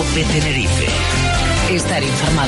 COPE Tenerife. Estar informado.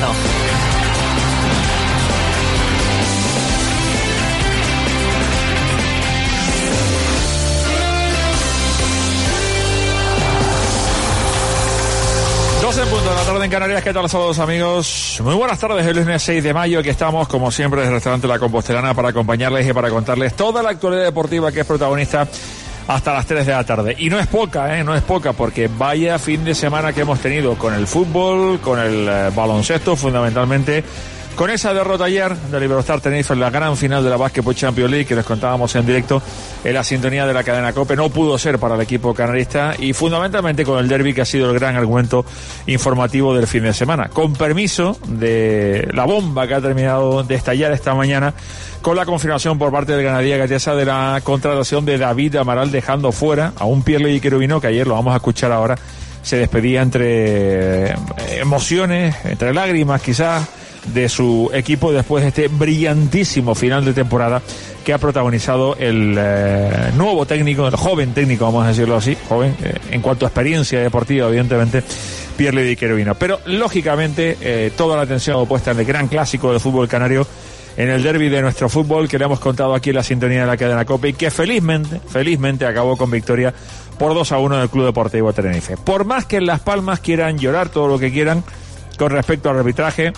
En punto de la tarde en Canarias. ¿Qué tal, saludos amigos? Muy buenas tardes, el lunes 6 de mayo. Aquí estamos, como siempre, desde el restaurante La Compostelana para acompañarles y para contarles toda la actualidad deportiva que es protagonista hasta las 3 de la tarde. Y no es poca, no es poca, porque vaya fin de semana que hemos tenido con el fútbol, con el baloncesto, fundamentalmente, con esa derrota ayer del Iberostar Tenerife en la gran final de la Basketball Champions League que les contábamos en directo en la sintonía de la cadena COPE. No pudo ser para el equipo canarista y fundamentalmente con el derbi, que ha sido el gran argumento informativo del fin de semana. Con permiso de la bomba que ha terminado de estallar esta mañana con la confirmación por parte del Ganadería Gatesa de la contratación de David Amaral, dejando fuera a un Pierluigi Cherubino que ayer, lo vamos a escuchar ahora, se despedía entre emociones, entre lágrimas quizás, de su equipo después de este brillantísimo final de temporada que ha protagonizado el nuevo técnico, el joven técnico, vamos a decirlo así, joven en cuanto a experiencia deportiva, evidentemente, Pierluigi Cherubino. Pero lógicamente toda la atención puesta en el gran clásico del fútbol canario, en el derbi de nuestro fútbol, que le hemos contado aquí en la sintonía de la cadena COPE y que felizmente acabó con victoria por 2-1 del Club Deportivo Tenerife. Por más que en Las Palmas quieran llorar todo lo que quieran con respecto al arbitraje,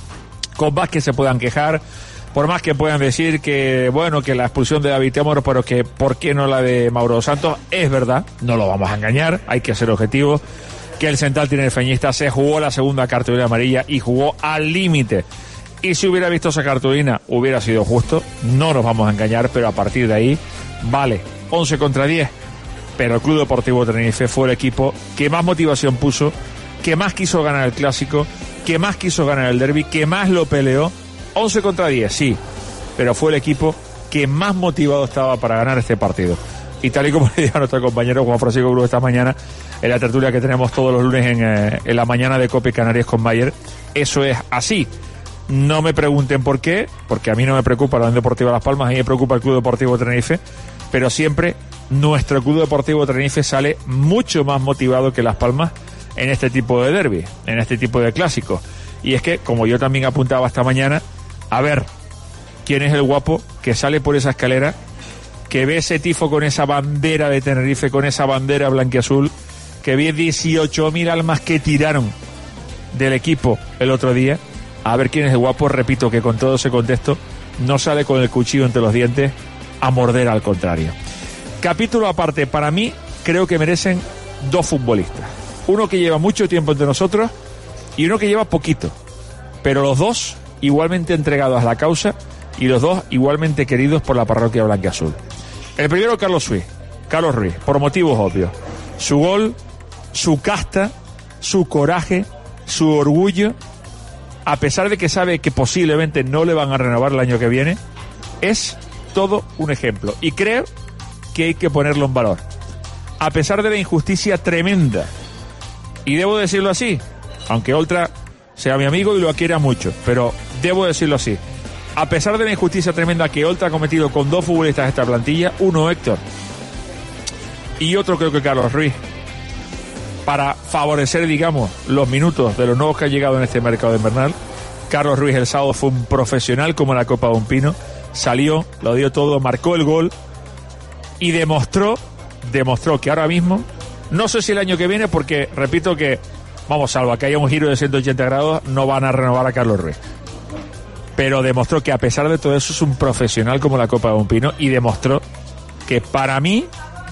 con más que se puedan quejar, por más que puedan decir que, bueno, que la expulsión de David Temor, pero que por qué no la de Mauro Santos, es verdad, no lo vamos a engañar, hay que ser objetivos, que el central tinerfeñista se jugó la segunda cartulina amarilla y jugó al límite. Y si hubiera visto esa cartulina, hubiera sido justo, no nos vamos a engañar, pero a partir de ahí, vale, 11 contra 10, pero el Club Deportivo Tenerife fue el equipo que más motivación puso, que más quiso ganar el clásico, que más quiso ganar el derbi, que más lo peleó. 11 contra 10, sí, pero fue el equipo que más motivado estaba para ganar este partido. Y tal y como le dijo a nuestro compañero Juan Francisco Cruz esta mañana, en la tertulia que tenemos todos los lunes en la mañana de COPE Canarias con Mayer, eso es así. No me pregunten por qué, porque a mí no me preocupa la Unión Deportiva Las Palmas, a mí me preocupa el Club Deportivo Tenerife, pero siempre nuestro Club Deportivo Tenerife sale mucho más motivado que Las Palmas en este tipo de derbi, en este tipo de clásicos. Y es que, como yo también apuntaba esta mañana, a ver, ¿quién es el guapo que sale por esa escalera, que ve ese tifo con esa bandera de Tenerife, con esa bandera blanquiazul, que ve 18.000 almas que tiraron del equipo el otro día? A ver quién es el guapo, repito, que con todo ese contexto no sale con el cuchillo entre los dientes a morder, al contrario. Capítulo aparte, para mí, creo que merecen dos futbolistas. Uno que lleva mucho tiempo entre nosotros y uno que lleva poquito, pero los dos igualmente entregados a la causa y los dos igualmente queridos por la parroquia blanquiazul. El primero, Carlos Ruiz, por motivos obvios. Su gol, su casta, su coraje, su orgullo, a pesar de que sabe que posiblemente no le van a renovar el año que viene, es todo un ejemplo. Y creo que hay que ponerlo en valor. A pesar de la injusticia tremenda, y debo decirlo así, aunque Oltra sea mi amigo y lo quiera mucho, pero debo decirlo así, a pesar de la injusticia tremenda que Oltra ha cometido con dos futbolistas de esta plantilla, uno Héctor y otro creo que Carlos Ruiz, para favorecer, digamos, los minutos de los nuevos que han llegado en este mercado invernal. Carlos Ruiz el sábado fue un profesional como la copa de un pino, salió, lo dio todo, marcó el gol y demostró que ahora mismo, no sé si el año que viene, porque repito que, vamos, salvo a que haya un giro de 180 grados, no van a renovar a Carlos Ruiz. Pero demostró que a pesar de todo eso es un profesional como la copa de un pino y demostró que para mí,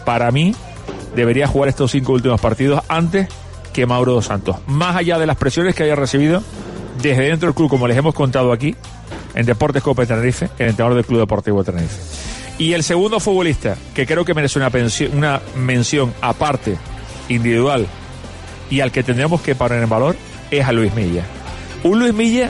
debería jugar estos 5 últimos partidos antes que Mauro dos Santos. Más allá de las presiones que haya recibido desde dentro del club, como les hemos contado aquí, en Deportes COPE Tenerife, el entrenador del Club Deportivo Tenerife. Y el segundo futbolista, que creo que merece una mención aparte, individual, y al que tendremos que poner en valor, es a Luis Milla. Un Luis Milla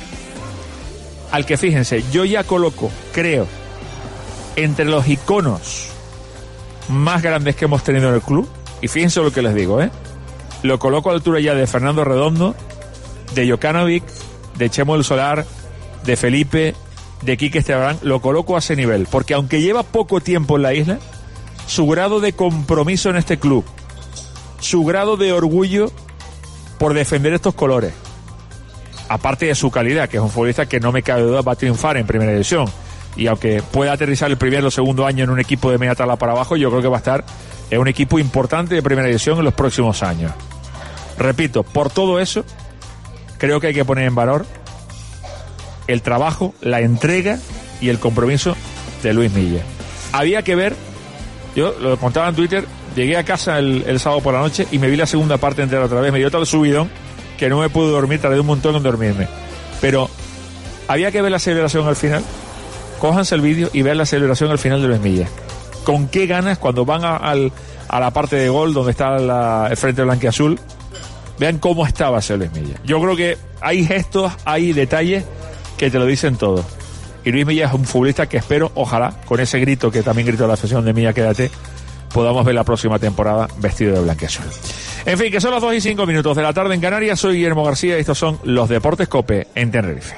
al que, fíjense, yo ya coloco, creo, entre los iconos más grandes que hemos tenido en el club, y fíjense lo que les digo, lo coloco a la altura ya de Fernando Redondo, de Jokanovic, de Chemo del Solar, de Felipe, de Quique Esteban, lo coloco a ese nivel, porque aunque lleva poco tiempo en la isla, su grado de compromiso en este club, su grado de orgullo por defender estos colores. Aparte de su calidad, que es un futbolista que no me cabe duda va a triunfar en primera división. Y aunque pueda aterrizar el primer o segundo año en un equipo de media tabla para abajo, yo creo que va a estar en un equipo importante de primera división en los próximos años. Repito, por todo eso, creo que hay que poner en valor el trabajo, la entrega y el compromiso de Luis Milla. Había que ver, yo lo contaba en Twitter, llegué a casa el sábado por la noche y me vi la segunda parte entera otra vez, me dio tal subidón que no me pude dormir, tardé un montón en dormirme. Pero había que ver la celebración al final. Cójanse el vídeo y vean la celebración al final de Luis Milla. Con qué ganas cuando van a la parte de gol donde está el frente blanquiazul. Vean cómo estaba ese Luis Milla. Yo creo que hay gestos, hay detalles que te lo dicen todo. Y Luis Milla es un futbolista que espero, ojalá, con ese grito que también gritó la afición de Milla, quédate, podamos ver la próxima temporada vestido de blanquiazul. En fin, que son las 2:05 de la tarde en Canarias. Soy Guillermo García y estos son los Deportes COPE en Tenerife.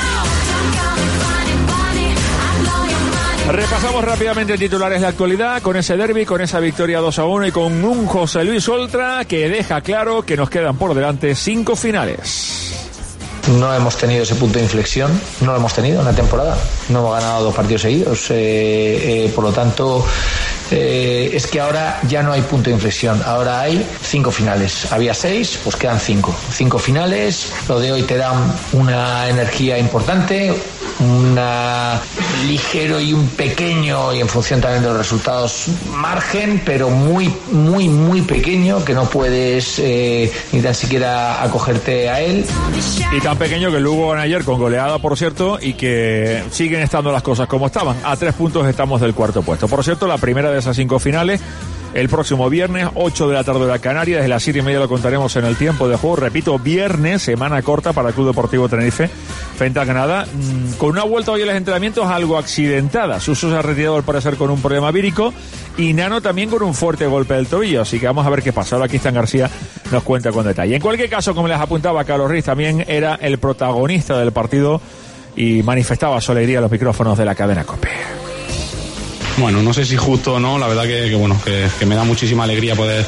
Repasamos rápidamente titulares de actualidad con ese derbi, con esa victoria 2-1 y con un José Luis Oltra que deja claro que nos quedan por delante 5 finales. No hemos tenido ese punto de inflexión, no lo hemos tenido en la temporada, no hemos ganado 2 partidos seguidos, por lo tanto es que ahora ya no hay punto de inflexión, ahora hay 5 finales, había 6, pues quedan 5 finales, lo de hoy te da una energía importante, una ligero y un pequeño, y en función también de los resultados, margen, pero muy, muy, muy pequeño, que no puedes ni tan siquiera acogerte a él. Y tan pequeño que el Lugo ganó ayer con goleada, por cierto, y que siguen estando las cosas como estaban. A 3 puntos estamos del 4º puesto. Por cierto, la primera de esas 5 finales, el próximo viernes, 8 de la tarde de la Canaria, desde las 7:30 lo contaremos en el tiempo de juego. Repito, viernes, semana corta para el Club Deportivo Tenerife frente a Granada, con una vuelta hoy en los entrenamientos algo accidentada. Suso se ha retirado al parecer con un problema vírico y Nano también con un fuerte golpe del tobillo, así que vamos a ver qué pasa. Ahora Cristian García nos cuenta con detalle. En cualquier caso, como les apuntaba, Carlos Riz también era el protagonista del partido y manifestaba su alegría a los micrófonos de la cadena COPE. Bueno, no sé si justo o no, la verdad que me da muchísima alegría poder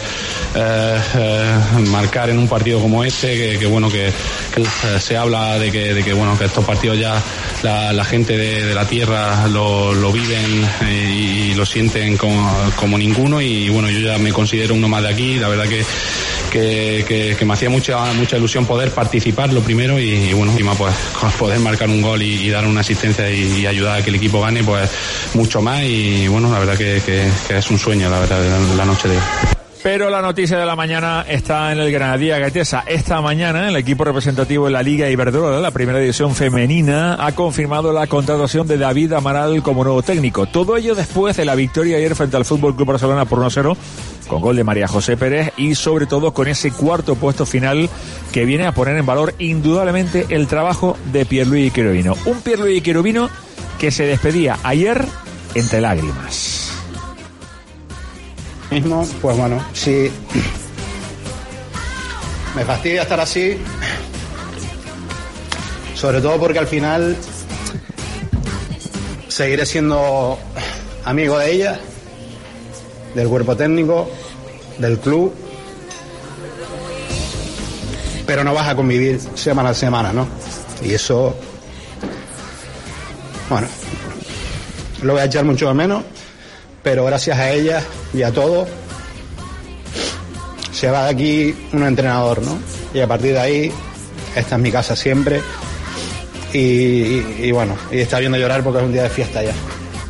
marcar en un partido como este, que se habla de que estos partidos ya la gente de la tierra lo viven y lo sienten como ninguno, y bueno, yo ya me considero uno más de aquí, la verdad que me hacía mucha ilusión poder participar lo primero y bueno, encima pues poder marcar un gol y dar una asistencia y ayudar a que el equipo gane, pues mucho más, y bueno, la verdad que es un sueño, la verdad, la noche de hoy. Pero la noticia de la mañana está en el Granadilla Gaetesa. Esta mañana el equipo representativo de la Liga Iberdrola, la primera división femenina, ha confirmado la contratación de David Amaral como nuevo técnico. Todo ello después de la victoria ayer frente al FC Barcelona por 1-0, con gol de María José Pérez, y sobre todo con ese 4º puesto final que viene a poner en valor indudablemente el trabajo de Pierluigi Cherubino. Un Pierluigi Cherubino que se despedía ayer entre lágrimas. Mismo, pues bueno, sí, me fastidia estar así, sobre todo porque al final seguiré siendo amigo de ella, del cuerpo técnico, del club, pero no vas a convivir semana a semana, ¿no? Y eso, bueno, lo voy a echar mucho de menos. Pero gracias a ella y a todo se va de aquí un entrenador, ¿no? Y a partir de ahí, esta es mi casa siempre, y bueno, y está viendo llorar porque es un día de fiesta ya.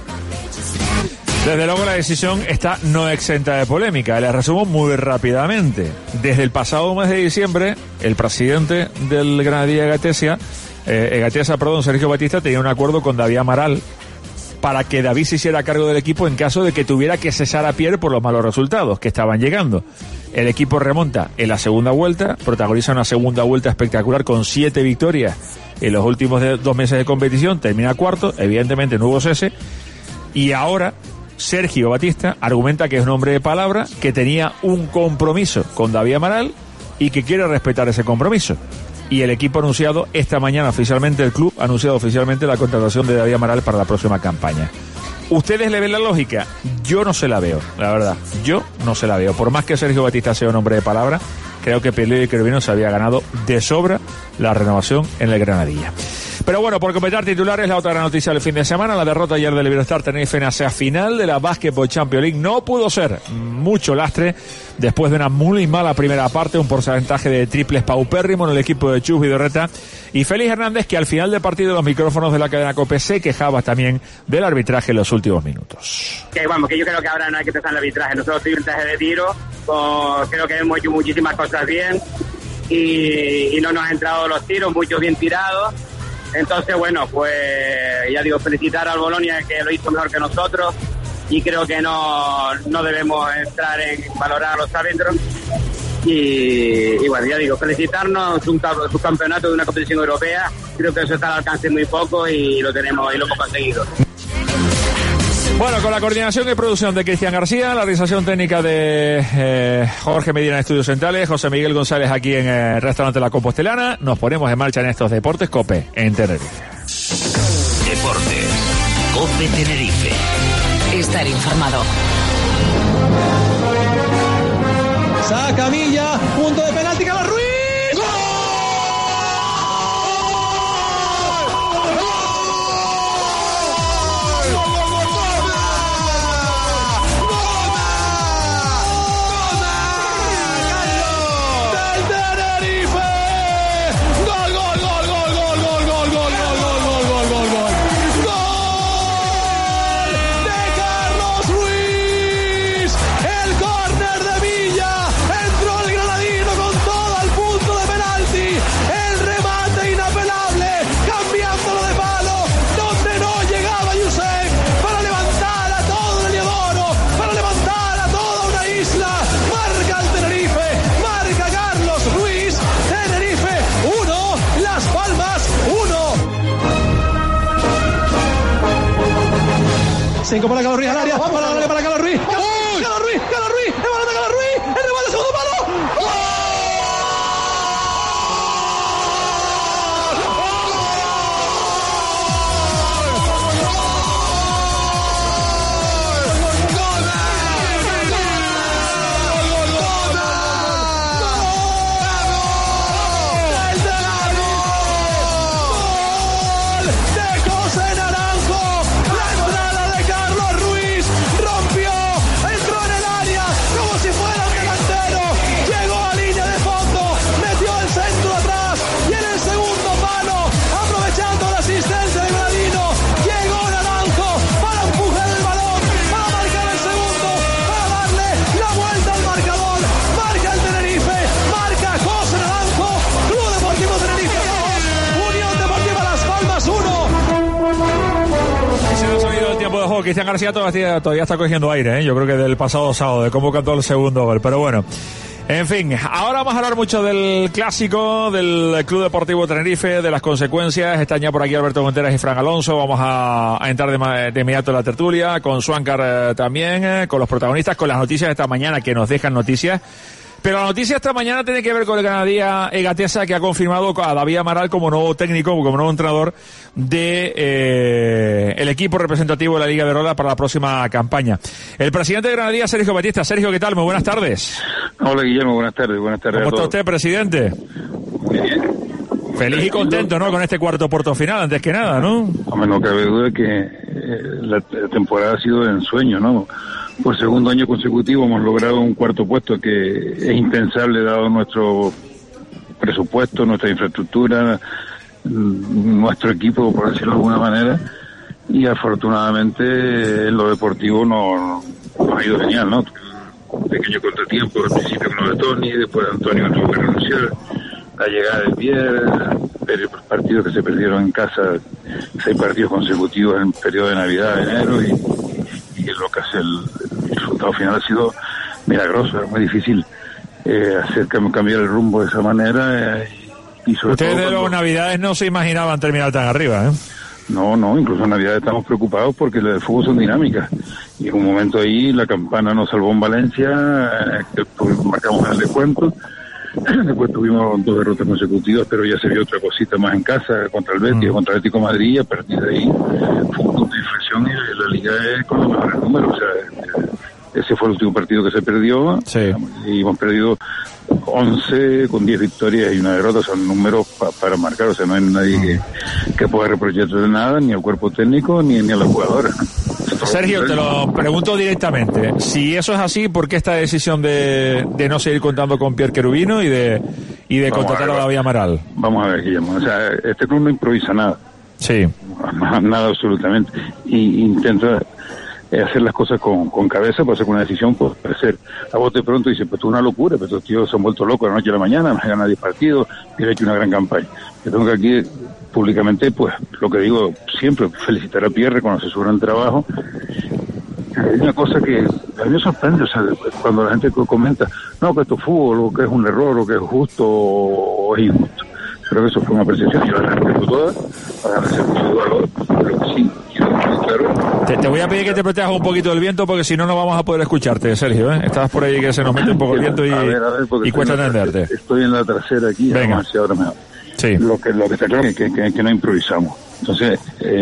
Desde luego la decisión está no exenta de polémica. Les resumo muy rápidamente. Desde el pasado mes de diciembre, el presidente del Granadilla Gaetesa, Sergio Batista, tenía un acuerdo con David Amaral para que David se hiciera cargo del equipo en caso de que tuviera que cesar a Pierre por los malos resultados que estaban llegando. El equipo remonta en la segunda vuelta, protagoniza una segunda vuelta espectacular con 7 victorias en los últimos 2 meses de competición, termina 4º, evidentemente no hubo cese, y ahora Sergio Batista argumenta que es un hombre de palabra, que tenía un compromiso con David Amaral y que quiere respetar ese compromiso. Y el equipo ha anunciado esta mañana oficialmente, el club ha anunciado oficialmente la contratación de David Amaral para la próxima campaña. ¿Ustedes le ven la lógica? Yo no se la veo, la verdad. Yo no se la veo. Por más que Sergio Batista sea un hombre de palabra, creo que Pelé y Querubino se había ganado de sobra la renovación en el Granadilla. Pero bueno, por completar titulares, la otra gran noticia del fin de semana, la derrota ayer del Iberostar Tenerife en la final de la Basketball Champions League. No pudo ser mucho lastre después de una muy mala primera parte, un porcentaje de triples paupérrimo en el equipo de Chus Vidorreta y Félix Hernández, que al final del partido los micrófonos de la cadena COPE se quejaba también del arbitraje en los últimos minutos. Que yo creo que ahora no hay que pensar en el arbitraje. Nosotros tuvimos un traje de tiro, creo que hemos hecho muchísimas cosas bien y no nos han entrado los tiros, muchos bien tirados. Entonces, bueno, pues ya digo, felicitar al Bolonia, que lo hizo mejor que nosotros, y creo que no debemos entrar en valorar a los árbitros. Y bueno, ya digo, felicitarnos, un campeonato de una competición europea, creo que eso está al alcance muy poco y lo tenemos y lo hemos conseguido. Bueno, con la coordinación y producción de Cristian García, la realización técnica de Jorge Medina en Estudios Centrales, José Miguel González aquí en el restaurante La Compostelana, nos ponemos en marcha en estos Deportes COPE en Tenerife. Deportes COPE Tenerife. Estar informado. Saca Milla, punto de penalti, Carlos Ruiz. Cinco para Carlos Ruiz al área, para darle para Carlos Ruiz. Carlos Ruiz, el balón de Carlos Ruiz, el remate, segundo palo. ¡Gol! Cristian García todavía está cogiendo aire, ¿eh? Yo creo que del pasado sábado, de cómo cantó el segundo gol, pero bueno. En fin, ahora vamos a hablar mucho del clásico, del Club Deportivo Tenerife, de las consecuencias. Están ya por aquí Alberto Monteras y Fran Alonso. Vamos a entrar de inmediato en la tertulia, con Suáncar también, con los protagonistas, con las noticias de esta mañana que nos dejan noticias. Pero la noticia esta mañana tiene que ver con el Granadilla Egatesa, que ha confirmado a David Amaral como nuevo técnico, como nuevo entrenador de el equipo representativo de la Liga de Roda para la próxima campaña. El presidente de Granadilla, Sergio Batista. Sergio, ¿qué tal? Muy buenas tardes. Hola, Guillermo, buenas tardes. Buenas tardes. ¿Cómo está usted, presidente? Muy bien. Feliz y contento, ¿no? Con este cuarto puerto final, antes que nada, ¿no? Hombre, no cabe duda que la temporada ha sido de ensueño, ¿no? Por segundo año consecutivo hemos logrado un cuarto puesto que es impensable dado nuestro presupuesto, nuestra infraestructura, nuestro equipo, por decirlo de alguna manera, y afortunadamente en lo deportivo nos ha ido genial, ¿no? Un pequeño contratiempo al principio con lo de Tony, después Antonio tuvo que renunciar, la llegada del Pierre, partidos que se perdieron en casa, 6 partidos consecutivos en el periodo de Navidad, de enero, y lo que hace el resultado final ha sido milagroso. Es muy difícil hacer cambiar el rumbo de esa manera, y sobre ustedes todo de las Navidades no se imaginaban terminar tan arriba, ¿eh? No, incluso en Navidad estamos preocupados porque las del fútbol son dinámicas, y en un momento ahí la campana nos salvó en Valencia, marcamos el descuento. Después tuvimos 2 derrotas consecutivas, pero ya se vio otra cosita más en casa contra el Betis, contra el Atlético de Madrid, y a partir de ahí fue un punto de inflexión y la liga es con los mejores números. O sea, ese fue el último partido que se perdió. Sí. Y hemos perdido 11 con 10 victorias y una derrota. Son números para marcar. O sea, no hay nadie que pueda reprocharse de nada, ni al cuerpo técnico, ni a los jugadores. Sergio, te lo pregunto directamente. Si eso es así, ¿por qué esta decisión de no seguir contando con Pierre Cherubino y de contratar a David Amaral? Vamos a ver, Guillermo. O sea, este club no improvisa nada. Sí. Nada absolutamente. Y intenta hacer las cosas con cabeza para hacer una decisión, pues parecer. A vos de pronto dices, pues esto es una locura, pero estos tíos se han vuelto locos de la noche a la mañana, no han ganado 10 partidos, y han hecho una gran campaña. Yo tengo que aquí públicamente, pues lo que digo siempre, felicitar a Pierre, reconocer su gran trabajo. Hay una cosa que a mí me sorprende, o sea, cuando la gente comenta, no, que esto es fútbol, o que es un error, o que es justo, o es injusto. Creo que eso fue una apreciación, yo la respeto toda, para hacer mucho valor, pero que sí, claro. Te voy a pedir que te protejas un poquito del viento, porque si no, no vamos a poder escucharte, Sergio, ¿eh? Estás por ahí que se nos mete un poco el viento y cuesta entenderte. Estoy en la trasera aquí, venga. Vamos a ver si ahora mejor. Sí. Lo que está claro es que no improvisamos. Entonces,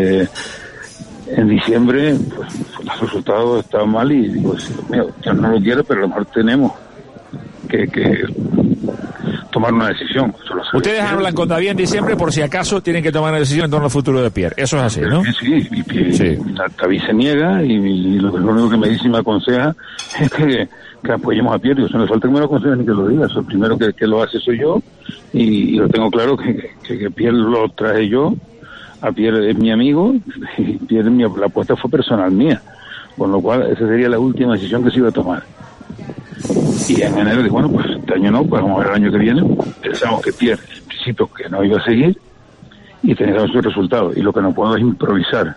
en diciembre, pues los resultados estaban mal y digo, mira, yo no lo quiero, pero a lo mejor tenemos que tomar una decisión. Ustedes hablan con David en diciembre por si acaso tienen que tomar una decisión en torno al futuro de Pierre. Eso es así, ¿no? Sí, David se niega y lo único que me dice y me aconseja es que apoyemos a Pierre. O sea, no falta que me lo aconseje ni que lo diga. El primero que lo hace soy yo y lo tengo claro que Pierre lo traje yo. A Pierre es mi amigo y Pierre la apuesta fue personal mía. Con lo cual esa sería la última decisión que se iba a tomar. Y en enero dije, bueno, pues este año no, pues vamos a ver el año que viene. Pensamos que Pierre, en principio, que no iba a seguir y tenía sus resultados. Y lo que no puedo es improvisar.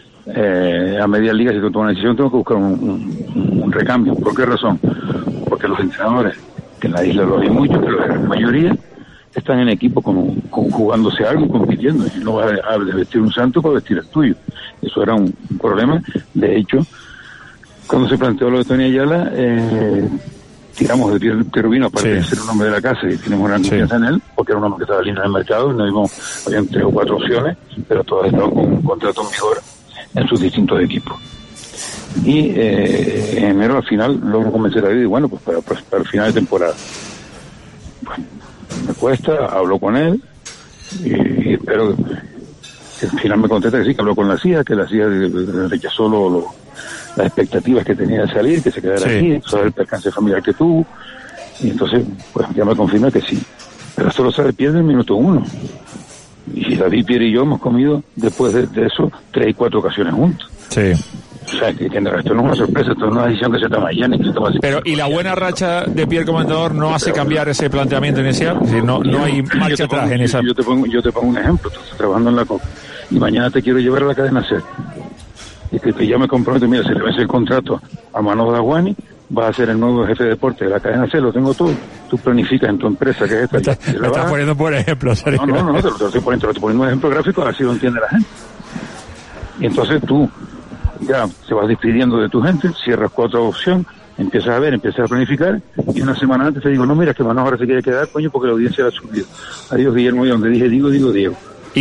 A media liga, si tengo que tomar una decisión, tengo que buscar un recambio. ¿Por qué razón? Porque los entrenadores, que en la isla los hay muchos, pero la gran mayoría están en equipo jugándose algo, compitiendo. Y no vas a vestir un santo para vestir el tuyo. Eso era un problema. De hecho, cuando se planteó lo de Tony Ayala, tiramos de Pierre Cherubino, aparte de ser un hombre de la casa y tenemos gran confianza en él, porque era un hombre que estaba libre en el mercado, habían 3 o 4 opciones, pero todas estaban con un contrato mejor en sus distintos equipos. Y en enero al final logro convencer a David, bueno, pues para el final de temporada. Pues, me cuesta, hablo con él y espero que al final me contesta que sí, que habló con la CIA, que la CIA rechazó las expectativas que tenía de salir, que se quedara aquí, sobre el percance familiar que tuvo, y entonces pues ya me confirma que sí, pero esto lo sabe Pierre en el minuto 1, y David, Pierre y yo hemos comido después de eso 3 y 4 ocasiones juntos. Sí. O sea, que esto no es una sorpresa, esto no es una decisión que se toma allá, ni que se toma así. Pero, ¿y la buena racha de Pierre como entrenador no hace cambiar ese planteamiento inicial? Es decir, no hay marcha atrás en esa... Yo te pongo un ejemplo, tú estás trabajando en la COP, y mañana te quiero llevar a la cadena SER. Y que ya me comprometo, mira, se le vence el contrato a Manolo Daguani, vas a ser el nuevo jefe de deporte de la cadena C, lo tengo todo. Tú planificas en tu empresa, que es esta. Me estás poniendo por ejemplo, Sergio. No, te lo estoy poniendo un ejemplo gráfico, así lo entiende la gente. Y entonces tú ya se vas despidiendo de tu gente, cierras 4 opciones, empiezas a ver, empiezas a planificar, y una semana antes te digo, no, mira, que Manolo ahora se quiere quedar, coño, porque la audiencia la ha subido. Adiós, Guillermo, y donde dije Diego.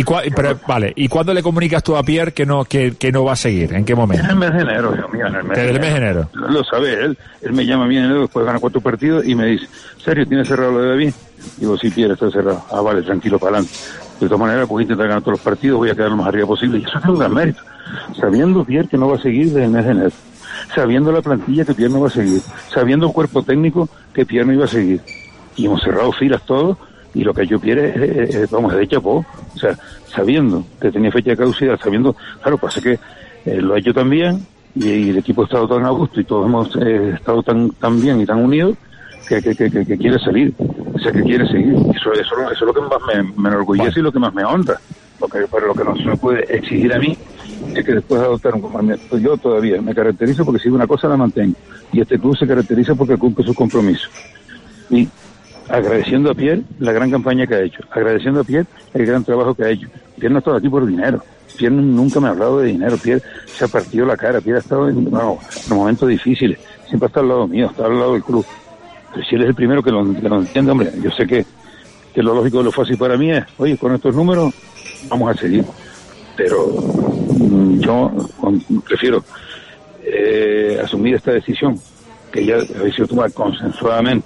¿Y cuándo le comunicas tú a Pierre que no va a seguir? ¿En qué momento? En el mes de enero, Dios mío, Desde el mes de enero. Lo sabe él me llama a mí en enero, después de ganar 4 partidos y me dice, ¿serio, tienes cerrado lo de David? Digo, sí, Pierre, está cerrado. Ah, vale, tranquilo, para adelante. De todas maneras, pues intentar ganar todos los partidos, voy a quedar lo más arriba posible. Y eso es un gran mérito. Sabiendo Pierre que no va a seguir desde el mes de enero. Sabiendo la plantilla que Pierre no va a seguir. Sabiendo el cuerpo técnico que Pierre no iba a seguir. Y hemos cerrado filas todos. Y lo que yo quiero es de chapó. O sea, sabiendo que tenía fecha de caducidad, sabiendo, claro, pasa que lo ha hecho tan bien y el equipo ha estado tan a gusto y todos hemos estado tan bien y tan unidos que quiere salir, o sea, que quiere seguir. Eso es lo que más me enorgullece y lo que más me honra. Pero lo que no se me puede exigir a mí es que después de adoptar un comportamiento, yo todavía me caracterizo porque si una cosa la mantengo y este club se caracteriza porque cumple sus compromisos. Y agradeciendo a Pierre la gran campaña que ha hecho, agradeciendo a Pierre el gran trabajo que ha hecho. Pierre no ha estado aquí por dinero, Pierre nunca me ha hablado de dinero, Pierre se ha partido la cara, Pierre ha estado en momentos difíciles, siempre ha estado al lado mío, está al lado del club. Pero si él es el primero que lo entiende, hombre, yo sé que lo lógico y lo fácil para mí es, oye, con estos números vamos a seguir. Pero yo prefiero asumir esta decisión que ya había sido tomada consensuadamente,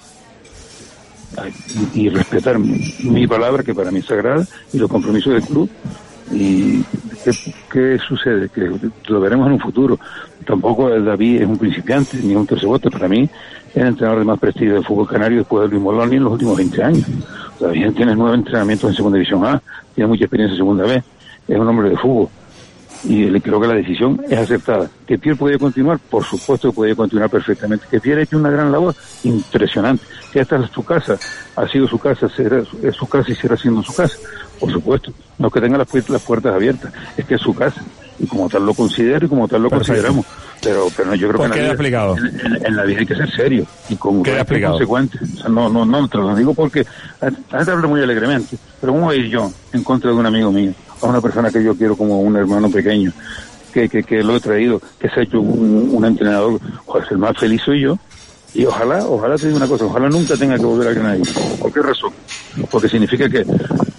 y respetar mi palabra, que para mí es sagrada, y los compromisos del club. ¿Y qué sucede? Que lo veremos en un futuro. Tampoco David es un principiante ni un tercebote. Para mí es el entrenador de más prestigio del fútbol canario después de Luis Moloni en los últimos 20 años. David tiene 9 entrenamientos en Segunda División A, tiene mucha experiencia en Segunda B, es un hombre de fútbol. Y creo que la decisión es aceptada. ¿Que Pierre podía continuar? Por supuesto que podía continuar perfectamente. Que Pierre ha hecho una gran labor impresionante. Que esta es su casa, ha sido su casa, es su casa y será siendo su casa. Por supuesto, no es que tenga las puertas abiertas, es que es su casa. Y como tal lo considero y como tal lo consideramos. Pero no, yo creo que en la vida hay que ser serio y consecuente. O sea, no te lo digo porque a gente habla muy alegremente, pero ¿cómo voy a ir yo en contra de un amigo mío, a una persona que yo quiero como un hermano pequeño, que lo he traído, que se ha hecho un entrenador? Joder, el más feliz soy yo. Y ojalá te digo una cosa, ojalá nunca tenga que volver a Granadilla. ¿Por qué razón? Porque significa que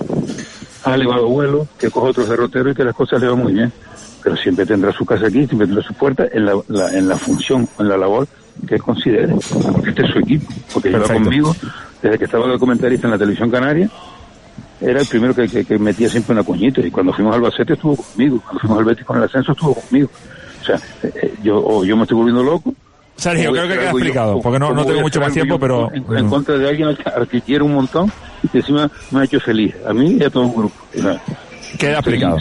ha elevado vuelo, que coge otros derroteros y que las cosas le van muy bien. Pero siempre tendrá su casa aquí, siempre tendrá su puerta en la función, en la labor que él considere, porque este es su equipo, porque lleva conmigo desde que estaba de comentarista en la televisión canaria. Era el primero que metía siempre una cuñita, y cuando fuimos al Albacete estuvo conmigo, cuando fuimos al Betis con el ascenso estuvo conmigo. O sea, yo me estoy volviendo loco. Sergio, creo que queda explicado, porque no tengo mucho más tiempo, pero... En contra de alguien al que quiero un montón y que encima me ha hecho feliz, a mí y a todo un grupo. Queda explicado.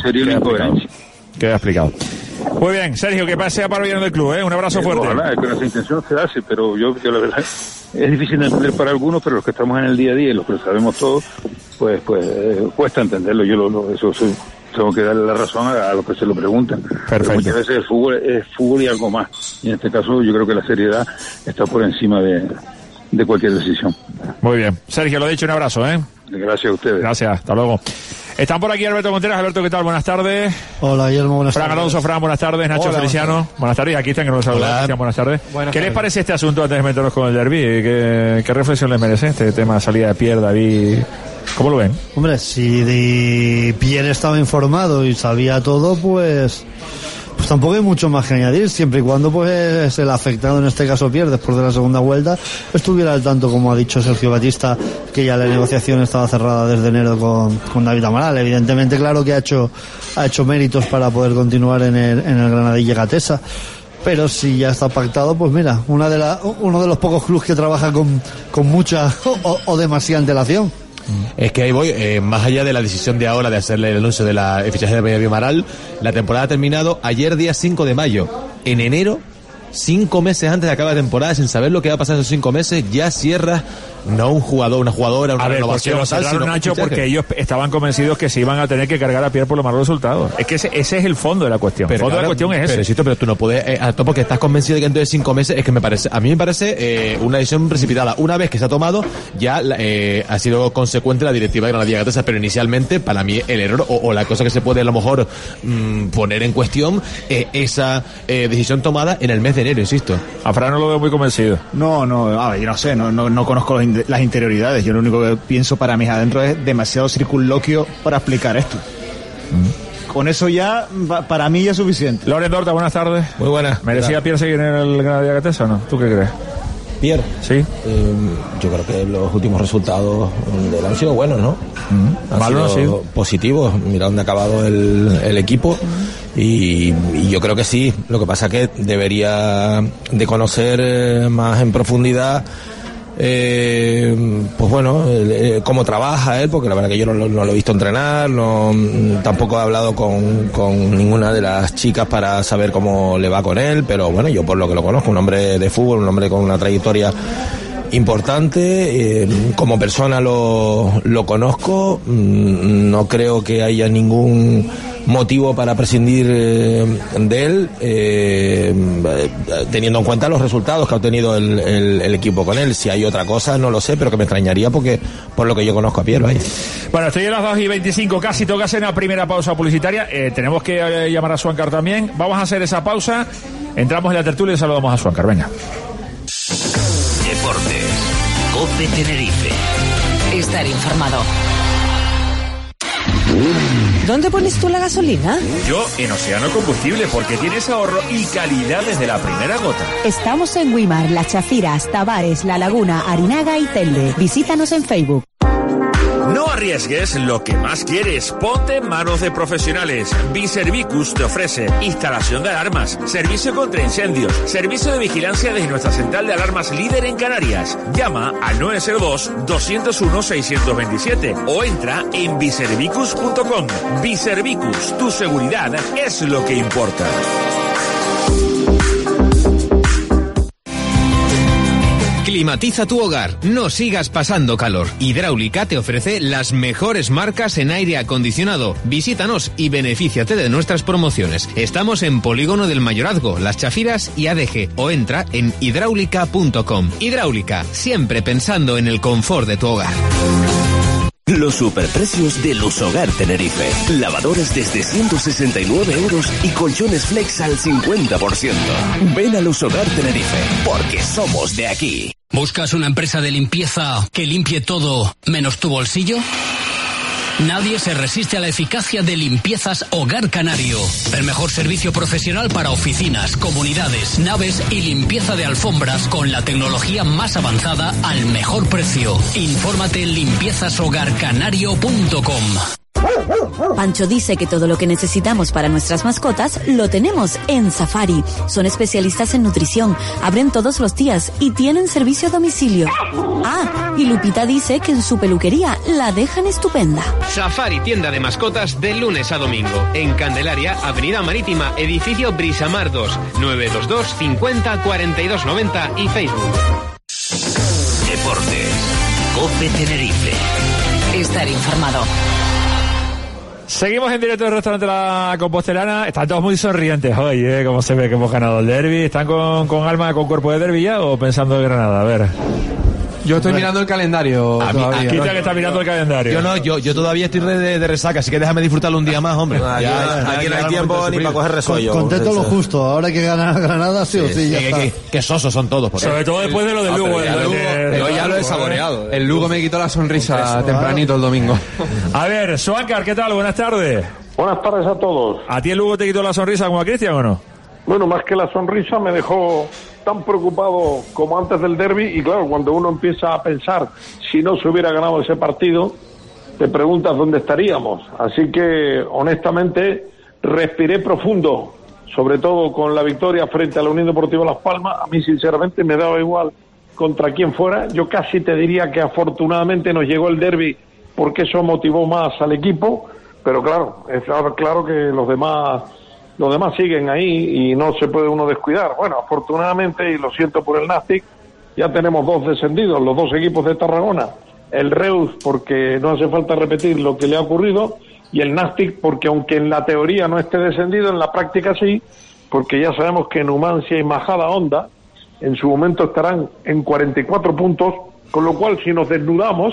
Queda explicado. Muy bien, Sergio, que sea para bien del club, ¿eh? Un abrazo fuerte. Ojalá, con esa intención se hace, pero yo la verdad es difícil de entender para algunos, pero los que estamos en el día a día y los que lo sabemos todos, pues cuesta entenderlo. Eso tengo que darle la razón a los que se lo preguntan. Perfecto. Muchas veces el fútbol es fútbol y algo más. Y en este caso yo creo que la seriedad está por encima de cualquier decisión. Muy bien. Sergio, lo dicho, un abrazo, ¿eh? Gracias a ustedes. Gracias, hasta luego. Están por aquí Alberto Contreras. Alberto, ¿qué tal? Buenas tardes. Hola, Guillermo, buenas tardes. Fran Alonso, Fran, buenas tardes. Nacho Feliciano, buenas tardes. Aquí están, que nos saludan. Cristian, buenas tardes. ¿Qué les parece este asunto antes de meternos con el derbi? ¿Qué reflexión les merece este tema de salida de Pierre, David? ¿Cómo lo ven? Hombre, si Pierre estaba informado y sabía todo, pues tampoco hay mucho más que añadir, siempre y cuando pues el afectado, en este caso Pierre, después de la segunda vuelta, estuviera al tanto, como ha dicho Sergio Batista, que ya la negociación estaba cerrada desde enero con David Amaral. Evidentemente, claro que ha hecho méritos para poder continuar en el Granadilla Gatesa. Pero si ya está pactado, pues mira, uno de los pocos clubes que trabaja con mucha o demasiada antelación. Es que ahí voy, más allá de la decisión de ahora de hacerle el anuncio de la fichaje de David Amaral, la temporada ha terminado ayer, día 5 de mayo. En enero, 5 meses antes de acabar la temporada, sin saber lo que va a pasar en esos 5 meses, ya cierra no un jugador, una jugadora, una renovación. Lo cerraron, Nacho, porque ellos estaban convencidos que se iban a tener que cargar a Pierre por los malos resultados. Es que ese es el fondo de la cuestión. El fondo de la cuestión es ese. Pero tú no puedes, porque estás convencido de que dentro de 5 meses, es que a mí me parece una decisión precipitada. Una vez que se ha tomado, ya ha sido consecuente la directiva de Granadilla Gatesa, pero inicialmente, para mí, el error o la cosa que se puede a lo mejor poner en cuestión, esa decisión tomada en el mes de enero, insisto. A Fran no lo veo muy convencido. No, a ver, yo no sé, no conozco las interioridades. Yo lo único que pienso para mí adentro es demasiado circunloquio para explicar esto. Con eso ya, para mí ya es suficiente. Loren Dorta, buenas tardes. Muy buenas. ¿Merecía Pierre seguir en el Granadilla Gatesa o no? ¿Tú qué crees? Pierre, sí. Yo creo que los últimos resultados de él han sido buenos, ¿no? Malos, sí. Positivos. Mira dónde ha acabado el equipo. Y yo creo que sí. Lo que pasa es que debería de conocer más en profundidad pues bueno, cómo trabaja él, porque la verdad que yo no lo he visto entrenar, tampoco he hablado con ninguna de las chicas para saber cómo le va con él, pero bueno, yo por lo que lo conozco, un hombre de fútbol, un hombre con una trayectoria importante, como persona lo conozco, no creo que haya ningún motivo para prescindir de él, teniendo en cuenta los resultados que ha obtenido el equipo con él. Si hay otra cosa, no lo sé, pero que me extrañaría porque por lo que yo conozco a Pierre, vaya. Bueno, estoy a las 2:25, casi toca hacer una primera pausa publicitaria. Tenemos que llamar a Suancar también. Vamos a hacer esa pausa, entramos en la tertulia y saludamos a Suancar. Venga. Deportes, COPE Tenerife. Estar informado. ¿Dónde pones tú la gasolina? Yo en Océano Combustible, porque tienes ahorro y calidad desde la primera gota. Estamos en Güímar, Las Chafiras, Tabares, La Laguna, Arinaga y Telde. Visítanos en Facebook. No arriesgues lo que más quieres. Ponte en manos de profesionales. Biservicus te ofrece instalación de alarmas, servicio contra incendios, servicio de vigilancia desde nuestra central de alarmas líder en Canarias. Llama al 902-201-627 o entra en biservicus.com. Biservicus, tu seguridad es lo que importa. Climatiza tu hogar, no sigas pasando calor. Hidráulica te ofrece las mejores marcas en aire acondicionado. Visítanos y benefíciate de nuestras promociones. Estamos en Polígono del Mayorazgo, Las Chafiras y ADG o entra en hidráulica.com. Hidráulica, siempre pensando en el confort de tu hogar. Los superprecios de Lusogar Tenerife. Lavadoras desde 169 euros y colchones flex al 50%. Ven a Lusogar Tenerife, porque somos de aquí. ¿Buscas una empresa de limpieza que limpie todo menos tu bolsillo? Nadie se resiste a la eficacia de Limpiezas Hogar Canario. El mejor servicio profesional para oficinas, comunidades, naves y limpieza de alfombras con la tecnología más avanzada al mejor precio. Infórmate en limpiezashogarcanario.com. Pancho dice que todo lo que necesitamos para nuestras mascotas lo tenemos en Safari. Son especialistas en nutrición, abren todos los días y tienen servicio a domicilio. Ah, y Lupita dice que en su peluquería la dejan estupenda. Safari, tienda de mascotas de lunes a domingo. En Candelaria, Avenida Marítima, edificio Brisamar 2, 922 50 42 90 y Facebook. Deportes. COPE Tenerife. Estar informado. Seguimos en directo del restaurante La Compostelana. Están todos muy sonrientes hoy, como se ve que hemos ganado el derbi. ¿Están con alma, con cuerpo de derbi ya o pensando en Granada? A ver. Yo estoy mirando el calendario todavía. Quita que está mirando el calendario. Yo todavía estoy de resaca, así que déjame disfrutarlo un día más, hombre. Aquí no hay tiempo ni para coger resollo. Contento lo justo, ahora que gana Granada, sí o sí, ya está. Que sosos son todos. Por sobre todo después de lo del Lugo. Yo ya lo he saboreado. El Lugo me quitó la sonrisa tempranito el domingo. A ver, Suáncar, ¿qué tal? Buenas tardes. Buenas tardes a todos. ¿A ti el Lugo te quitó la sonrisa como a Cristian o no? Bueno, más que la sonrisa me dejó tan preocupado como antes del derbi y claro, cuando uno empieza a pensar si no se hubiera ganado ese partido, te preguntas dónde estaríamos. Así que honestamente respiré profundo, sobre todo con la victoria frente a la Unión Deportiva Las Palmas. A mí sinceramente me daba igual contra quién fuera. Yo casi te diría que afortunadamente nos llegó el derbi porque eso motivó más al equipo, pero claro, es claro que los demás siguen ahí y no se puede uno descuidar. Bueno, afortunadamente, y lo siento por el Nastic, ya tenemos 2 descendidos, los 2 equipos de Tarragona. El Reus, porque no hace falta repetir lo que le ha ocurrido, y el Nastic, porque aunque en la teoría no esté descendido, en la práctica sí, porque ya sabemos que Numancia y Majadahonda en su momento estarán en 44 puntos, con lo cual si nos desnudamos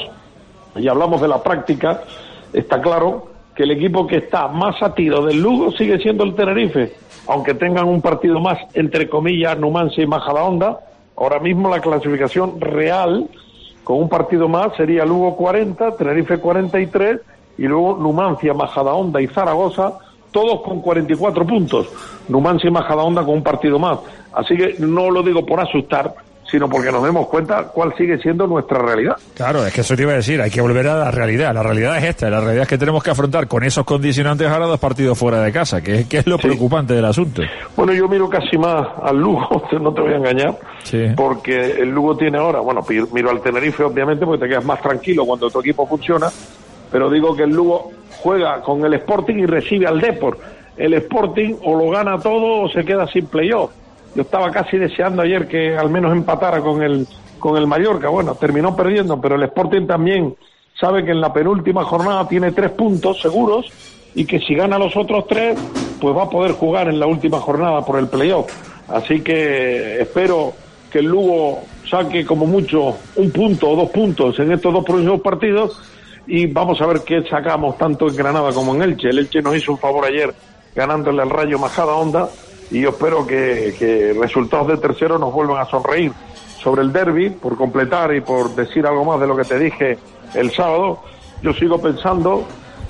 y hablamos de la práctica, está claro que el equipo que está más a tiro del Lugo sigue siendo el Tenerife, aunque tengan un partido más, entre comillas, Numancia y Majadahonda. Ahora mismo la clasificación real, con un partido más, sería Lugo 40, Tenerife 43, y luego Numancia, Majadahonda y Zaragoza, todos con 44 puntos. Numancia y Majadahonda con un partido más. Así que no lo digo por asustar, sino porque nos demos cuenta cuál sigue siendo nuestra realidad. Claro, es que eso te iba a decir, hay que volver a la realidad. La realidad es esta, la realidad es que tenemos que afrontar con esos condicionantes ahora 2 partidos fuera de casa, que es lo preocupante del asunto. Bueno, yo miro casi más al Lugo, no te voy a engañar, porque el Lugo tiene ahora, bueno, miro al Tenerife obviamente porque te quedas más tranquilo cuando tu equipo funciona, pero digo que el Lugo juega con el Sporting y recibe al Depor. El Sporting o lo gana todo o se queda sin playoff. Yo estaba casi deseando ayer que al menos empatara con el Mallorca. Bueno, terminó perdiendo, pero el Sporting también sabe que en la penúltima jornada tiene 3 puntos seguros y que si gana los otros 3, pues va a poder jugar en la última jornada por el playoff. Así que espero que el Lugo saque como mucho 1 punto o 2 puntos en estos 2 próximos partidos y vamos a ver qué sacamos tanto en Granada como en Elche. El Elche nos hizo un favor ayer ganándole al Rayo Majadahonda. Y yo espero que resultados de tercero nos vuelvan a sonreír. Sobre el derbi, por completar y por decir algo más de lo que te dije el sábado, yo sigo pensando que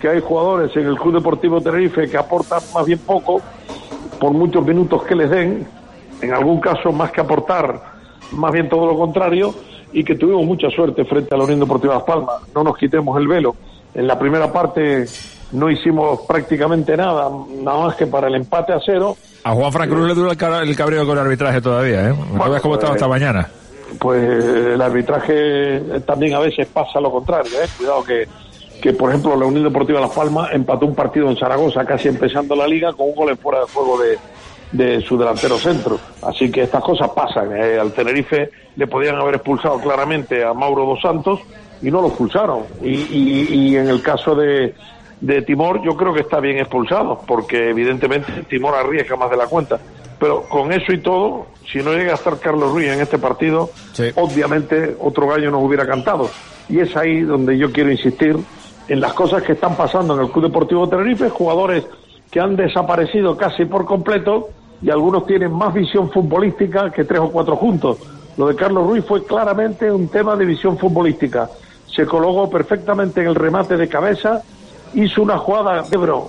que hay jugadores en el Club Deportivo Tenerife que aportan más bien poco, por muchos minutos que les den, en algún caso más que aportar, más bien todo lo contrario, y que tuvimos mucha suerte frente a la Unión Deportiva Las Palmas. No nos quitemos el velo. En la primera parte no hicimos prácticamente nada más que para el empate a 0. A Juan Fran Cruz le dura el cabreo con el arbitraje todavía, ¿eh? ¿No ves cómo estaba esta mañana? Pues el arbitraje también a veces pasa lo contrario, ¿eh? Cuidado que por ejemplo la Unión Deportiva Las Palmas empató un partido en Zaragoza casi empezando la liga con un gol en fuera de juego de su delantero centro. Así que estas cosas pasan. Al Tenerife le podían haber expulsado claramente a Mauro dos Santos y no lo expulsaron. Y en el caso de Timor, yo creo que está bien expulsado, porque evidentemente Timor arriesga más de la cuenta. Pero con eso y todo, si no llega a estar Carlos Ruiz en este partido, sí, obviamente otro gallo nos hubiera cantado. Y es ahí donde yo quiero insistir en las cosas que están pasando en el Club Deportivo Tenerife, jugadores que han desaparecido casi por completo, y algunos tienen más visión futbolística que 3 o 4 juntos. Lo de Carlos Ruiz fue claramente un tema de visión futbolística. Se colocó perfectamente en el remate de cabeza, hizo una jugada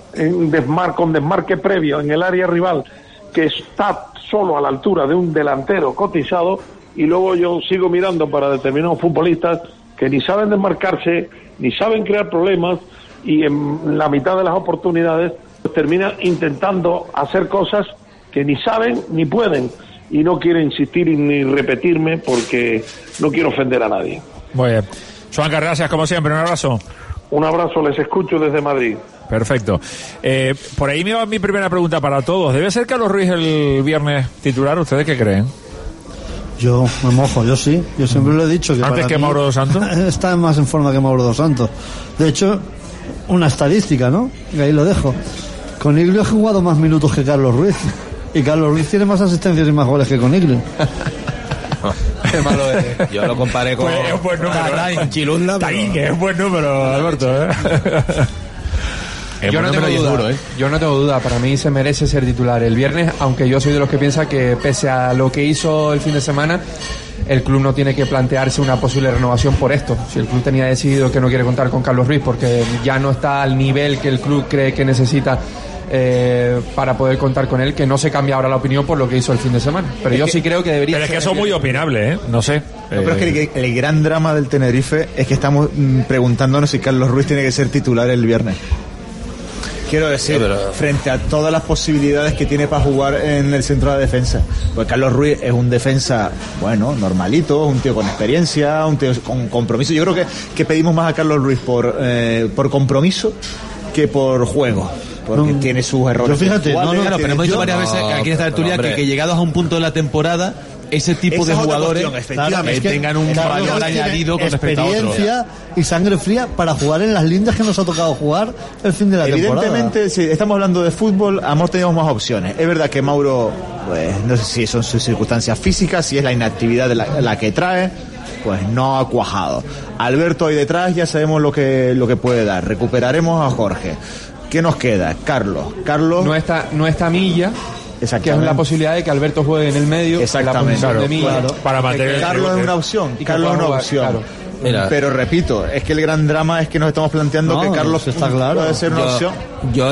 con desmarque previo en el área rival, que está solo a la altura de un delantero cotizado, y luego yo sigo mirando para determinados futbolistas que ni saben desmarcarse, ni saben crear problemas, y en la mitad de las oportunidades pues terminan intentando hacer cosas que ni saben ni pueden, y no quiero insistir ni repetirme porque no quiero ofender a nadie. Muy bien. Juanca, gracias como siempre, un abrazo. Un abrazo, les escucho desde Madrid. Perfecto. Por ahí me va mi primera pregunta para todos. ¿Debe ser Carlos Ruiz el viernes titular? ¿Ustedes qué creen? Yo me mojo, yo sí. Yo siempre lo he dicho. Que ¿Antes que Mauro dos Santos? Está más en forma que Mauro dos Santos. De hecho, una estadística, ¿no? Y ahí lo dejo. Coniglio ha jugado más minutos que Carlos Ruiz. Y Carlos Ruiz tiene más asistencias y más goles que Coniglio. Qué malo es. Yo lo comparé con... Pues es un buen número. Chilunda, pero... que es un buen número, Alberto, ¿eh? Yo no tengo duda, yo no tengo duda, para mí se merece ser titular el viernes, aunque yo soy de los que piensa que pese a lo que hizo el fin de semana, el club no tiene que plantearse una posible renovación por esto. Si el club tenía decidido que no quiere contar con Carlos Ruiz porque ya no está al nivel que el club cree que necesita para poder contar con él, que no se cambia ahora la opinión por lo que hizo el fin de semana. Pero yo sí creo que debería. Pero es que eso es muy opinable, ¿eh? No sé. No, pero es que el gran drama del Tenerife es que estamos preguntándonos si Carlos Ruiz tiene que ser titular el viernes. Quiero decir, frente a todas las posibilidades que tiene para jugar en el centro de la defensa. Pues Carlos Ruiz es un defensa, bueno, normalito, un tío con experiencia, un tío con compromiso. Yo creo que pedimos más a Carlos Ruiz por compromiso que por juego. Porque tiene sus errores. Pero fíjate, claro, pero hemos dicho varias veces aquí en esta tertulia que llegados a un punto de la temporada, ese tipo de jugadores tengan un valor añadido con respecto a otros. Experiencia y sangre fría para jugar en las lindas que nos ha tocado jugar el fin de la temporada. Evidentemente, si estamos hablando de fútbol, hemos tenido más opciones. Es verdad que Mauro, pues, no sé si son sus circunstancias físicas, si es la inactividad de la que trae, pues no ha cuajado. Alberto ahí detrás ya sabemos lo que puede dar. Recuperaremos a Jorge. ¿Qué nos queda? Carlos. No está Milla, que es la posibilidad de que Alberto juegue en el medio. Exactamente. La posición de Milla. Claro. Para mantener Carlos es una opción. Carlos es una opción. Claro. Mira, pero repito, es que el gran drama es que nos estamos planteando que Carlos está claro. puede ser una opción. Yo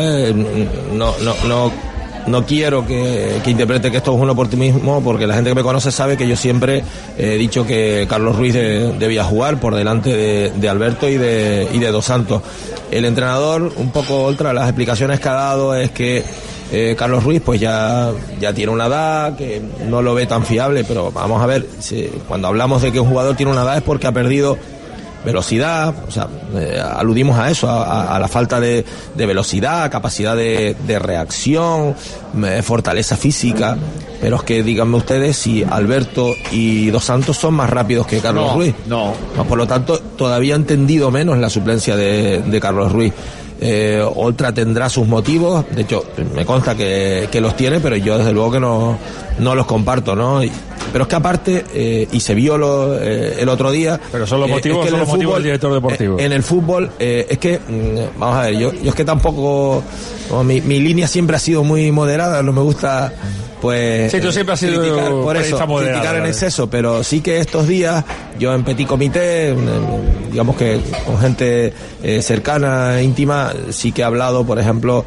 no quiero que interprete que esto es un oportunismo, porque la gente que me conoce sabe que yo siempre he dicho que Carlos Ruiz debía jugar por delante de Alberto y de Dos Santos. El entrenador, un poco otra las explicaciones que ha dado es que Carlos Ruiz pues ya tiene una edad, que no lo ve tan fiable, pero vamos a ver, cuando hablamos de que un jugador tiene una edad es porque ha perdido velocidad, o sea, aludimos a eso, a la falta de velocidad, capacidad de reacción, fortaleza física, pero es que díganme ustedes si Alberto y Dos Santos son más rápidos que Carlos Ruiz. No. Por lo tanto, todavía he entendido menos la suplencia de Carlos Ruiz. Oltra tendrá sus motivos, de hecho me consta que los tiene, pero yo desde luego que no los comparto, ¿no? pero es que aparte, y se vio el otro día... Pero son los motivos, son los motivos del director deportivo. En el fútbol, es que, vamos a ver, yo es que tampoco... Mi línea siempre ha sido muy moderada, no me gusta... Pues sí, tú siempre has sido criticar, por eso, moderada, criticar en ¿vale? exceso, pero sí que estos días yo en petit comité, digamos que con gente cercana, íntima, sí que he hablado, por ejemplo,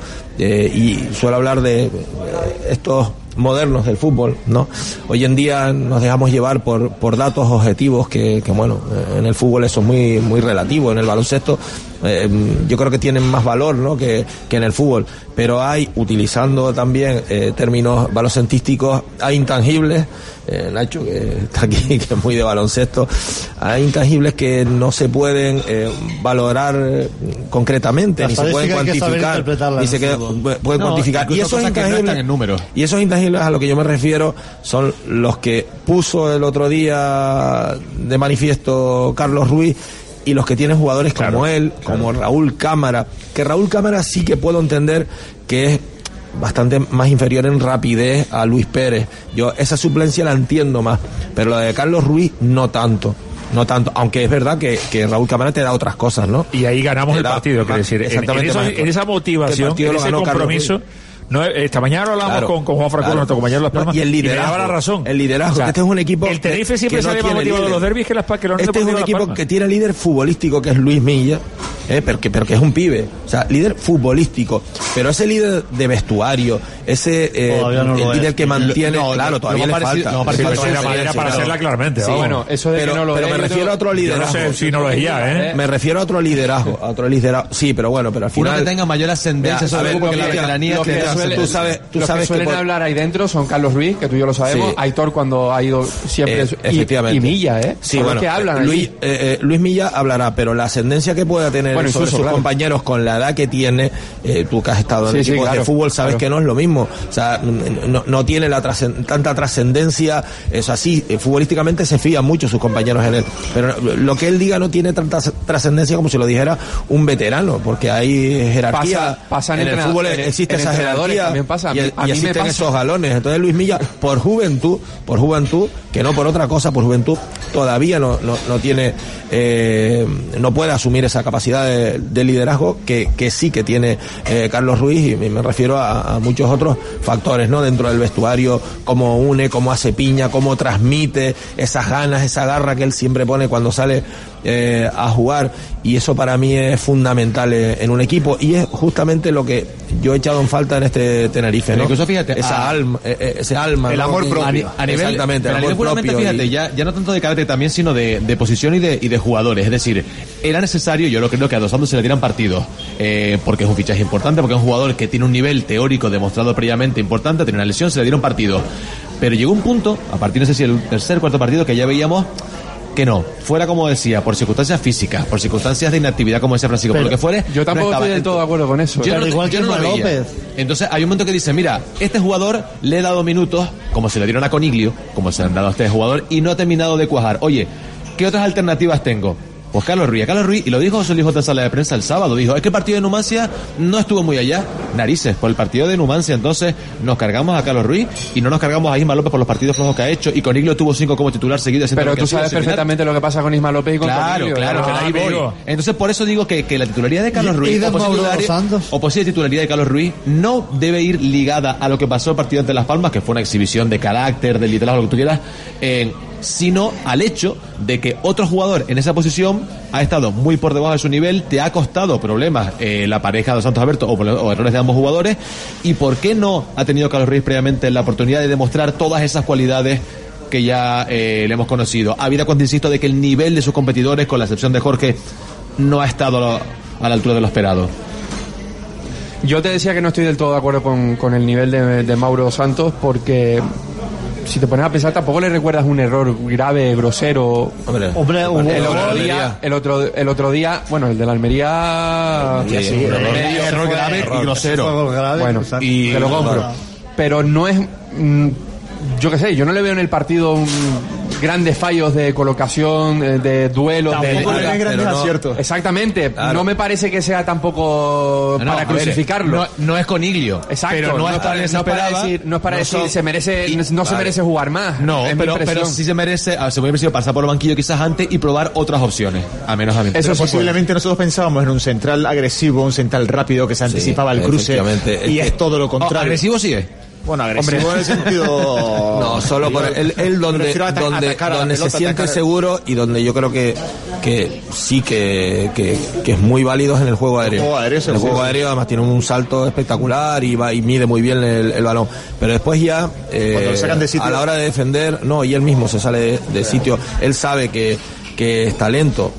y suelo hablar de estos modernos del fútbol, ¿no? Hoy en día nos dejamos llevar por datos objetivos que bueno, en el fútbol eso es muy relativo, en el baloncesto yo creo que tienen más valor, ¿no? que en el fútbol, pero hay, utilizando también términos baloncentísticos, hay intangibles, Nacho, que está aquí, que es muy de baloncesto, hay intangibles que no se pueden valorar concretamente, ni se pueden cuantificar, ni se pueden cuantificar, y esos intangibles a lo que yo me refiero son los que puso el otro día de manifiesto Carlos Ruiz, y los que tienen jugadores como él, como Raúl Cámara, que Raúl Cámara sí que puedo entender que es bastante más inferior en rapidez a Luis Pérez. Yo esa suplencia la entiendo más, pero la de Carlos Ruiz no tanto, aunque es verdad que Raúl Cámara te da otras cosas, ¿no? Y ahí ganamos el partido, quiero decir, en esa motivación, en ese compromiso. No, esta mañana lo hablamos con Juan Franco, nuestro compañero de Las Palmas, y el liderazgo, y me daba la razón. El liderazgo, o sea, que este es un equipo. El Tenerife siempre sale más motivado de los derbis que que los Este es un equipo que tiene líder futbolístico, que es Luis Milla, pero que es un pibe. O sea, líder futbolístico. Pero ese líder de vestuario, ese el líder que mantiene. Claro, todavía le falta. No, para hacerla claramente. Sí, bueno, eso de que no lo es. Pero me refiero a otro liderazgo. No sé si no lo es ya, Me refiero a otro liderazgo. Sí, pero bueno, pero al final. Uno que tenga mayor ascendencia sobre el grupo, que la veteranía que tú sabes. Los que suelen hablar ahí dentro son Carlos Ruiz, que tú y yo lo sabemos, Aitor cuando ha ido siempre, efectivamente. Y Milla, Sí, bueno, que hablan Luis Milla hablará, pero la ascendencia que pueda tener sobre sus compañeros con la edad que tiene, tú que has estado en equipos de fútbol sabes que no es lo mismo, o sea, no tiene tanta trascendencia, es así, futbolísticamente se fían mucho sus compañeros en él, pero lo que él diga no tiene tanta trascendencia como si lo dijera un veterano, porque hay jerarquía, en el fútbol existe esa jerarquía, también pasa. Y existen esos galones. Entonces Luis Milla, por juventud, que no por otra cosa, por juventud, todavía no tiene, no puede asumir esa capacidad de liderazgo que sí que tiene Carlos Ruiz, y me refiero a muchos otros factores, ¿no? Dentro del vestuario, cómo une, cómo hace piña, cómo transmite esas ganas, esa garra que él siempre pone cuando sale a jugar, y eso para mí es fundamental en un equipo, y es justamente lo que yo he echado en falta en este Tenerife, ¿no? Incluso fíjate, ese alma, el amor propio. A nivel, exactamente, el amor propio. Fíjate, ya no tanto de carácter también, sino de posición y de jugadores. Es decir, era necesario, yo lo creo que a Dos Santos se le dieran partidos, porque es un fichaje importante, porque es un jugador que tiene un nivel teórico demostrado previamente importante, tiene una lesión, se le dieron partidos. Pero llegó un punto, a partir, no sé si el tercer, cuarto partido, que ya veíamos que no, fuera como decía, por circunstancias físicas, por circunstancias de inactividad, como decía Francisco, por lo que fuere. Yo tampoco estoy del todo de acuerdo con eso. Yo no lo veía. Entonces hay un momento que dice, mira, este jugador le he dado minutos, como se le dieron a Coniglio, como se le han dado a este jugador, y no ha terminado de cuajar. Oye, ¿qué otras alternativas tengo? Pues Carlos Ruiz, y lo dijo José Luis Jota en sala de prensa el sábado, dijo, es que el partido de Numancia no estuvo muy allá, narices, por el partido de Numancia, entonces nos cargamos a Carlos Ruiz y no nos cargamos a Isma López por los partidos flojos que ha hecho, y Coniglio tuvo 5 como titular seguidos. Pero tú sabes perfectamente lo que pasa con Isma López y con Coniglio. Claro, que ahí voy. Entonces por eso digo que la titularidad de Carlos Ruiz, o posible titularidad de Carlos Ruiz, no debe ir ligada a lo que pasó el partido ante Las Palmas, que fue una exhibición de carácter, de liderazgo, lo que tú quieras, sino al hecho de que otro jugador en esa posición ha estado muy por debajo de su nivel, te ha costado problemas la pareja de Dos Santos Alberto o errores de ambos jugadores, y por qué no ha tenido Carlos Ruiz previamente la oportunidad de demostrar todas esas cualidades que ya le hemos conocido, habida cuando insisto de que el nivel de sus competidores, con la excepción de Jorge, no ha estado a la altura de lo esperado. Yo te decía que no estoy del todo de acuerdo con el nivel de Mauro Santos, porque si te pones a pensar, tampoco le recuerdas un error grave, grosero. El otro día, bueno, el de la Almería, error grave y grosero. Bueno, y te lo compro. Pero no es, yo qué sé, yo no le veo en el partido grandes fallos de colocación, de duelo. Tampoco le ven grandes aciertos. Exactamente. Claro. No me parece que sea tampoco para crucificarlo. No es Coniglio. Exacto. Pero no es para decir se merece jugar más. No, pero sí se merece, se hubiera merecido pasar por el banquillo quizás antes y probar otras opciones, a menos a mí. Eso posiblemente nosotros pensábamos en un central agresivo, un central rápido que se anticipaba el cruce, y es todo lo contrario. ¿Agresivo sí es? Bueno, agresivo en el sentido... No, solo por él donde se siente seguro y donde yo creo que sí que es muy válido es en el juego aéreo. El juego aéreo además tiene un salto espectacular y mide muy bien el balón. Pero después ya, a la hora de defender, y él mismo se sale de sitio. Él sabe que es talento,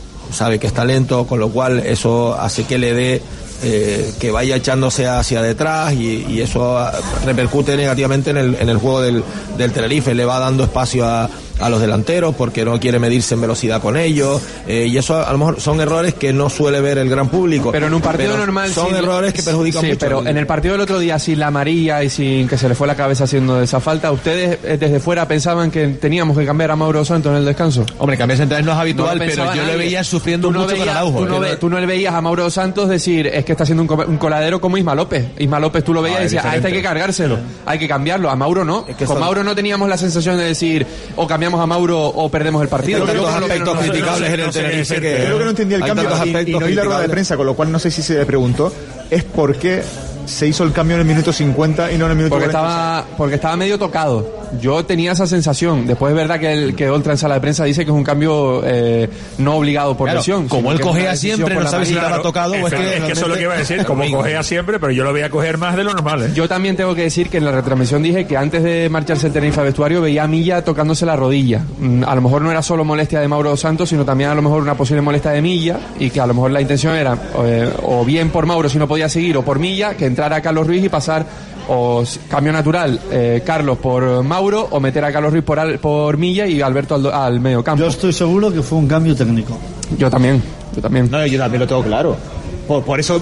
con lo cual eso hace que le dé que vaya echándose hacia detrás y eso repercute negativamente en el juego del Tenerife. Le va dando espacio a los delanteros porque no quiere medirse en velocidad con ellos, y eso a lo mejor son errores que no suele ver el gran público, pero en un partido normal son errores que perjudican mucho. Pero en el partido del otro día, sin la amarilla y sin que se le fue la cabeza haciendo esa falta, ¿ustedes desde fuera pensaban que teníamos que cambiar a Mauro Santos en el descanso? Hombre, cambiar central no es habitual, pero yo le veía sufriendo mucho con Araujo. Tú no le veías a Mauro Santos decir, es que está haciendo un coladero como Isma López. Isma López tú lo veías y decías, este hay que cargárselo, hay que cambiarlo. A Mauro no. Con Mauro no teníamos la sensación de decir, o cambiamos a Mauro o perdemos el partido. Creo que los aspectos criticables en el Tenerife creo que no entendía el cambio y no oí la rueda de prensa, con lo cual no sé si se le preguntó es por qué se hizo el cambio en el minuto 50 y no en el minuto 40. Porque estaba medio tocado. Yo tenía esa sensación. Después es verdad que Oltra en sala de prensa dice que es un cambio no obligado por lesión. Como él cogea siempre, no sabe si estaba tocado o es que eso es lo que iba a decir, como cogea siempre, pero yo lo voy a coger más de lo normal. Yo también tengo que decir que en la retransmisión dije que antes de marcharse el Tenerife al vestuario veía a Milla tocándose la rodilla. A lo mejor no era solo molestia de Mauro Santos, sino también a lo mejor una posible molestia de Milla, y que a lo mejor la intención era o bien por Mauro si no podía seguir, o por Milla, que entrara Carlos Ruiz y pasar o cambio natural Carlos por Mauro, o meter a Carlos Ruiz por Milla y Alberto al medio campo. Yo estoy seguro que fue un cambio técnico. Yo también. No, yo también lo tengo claro. Por eso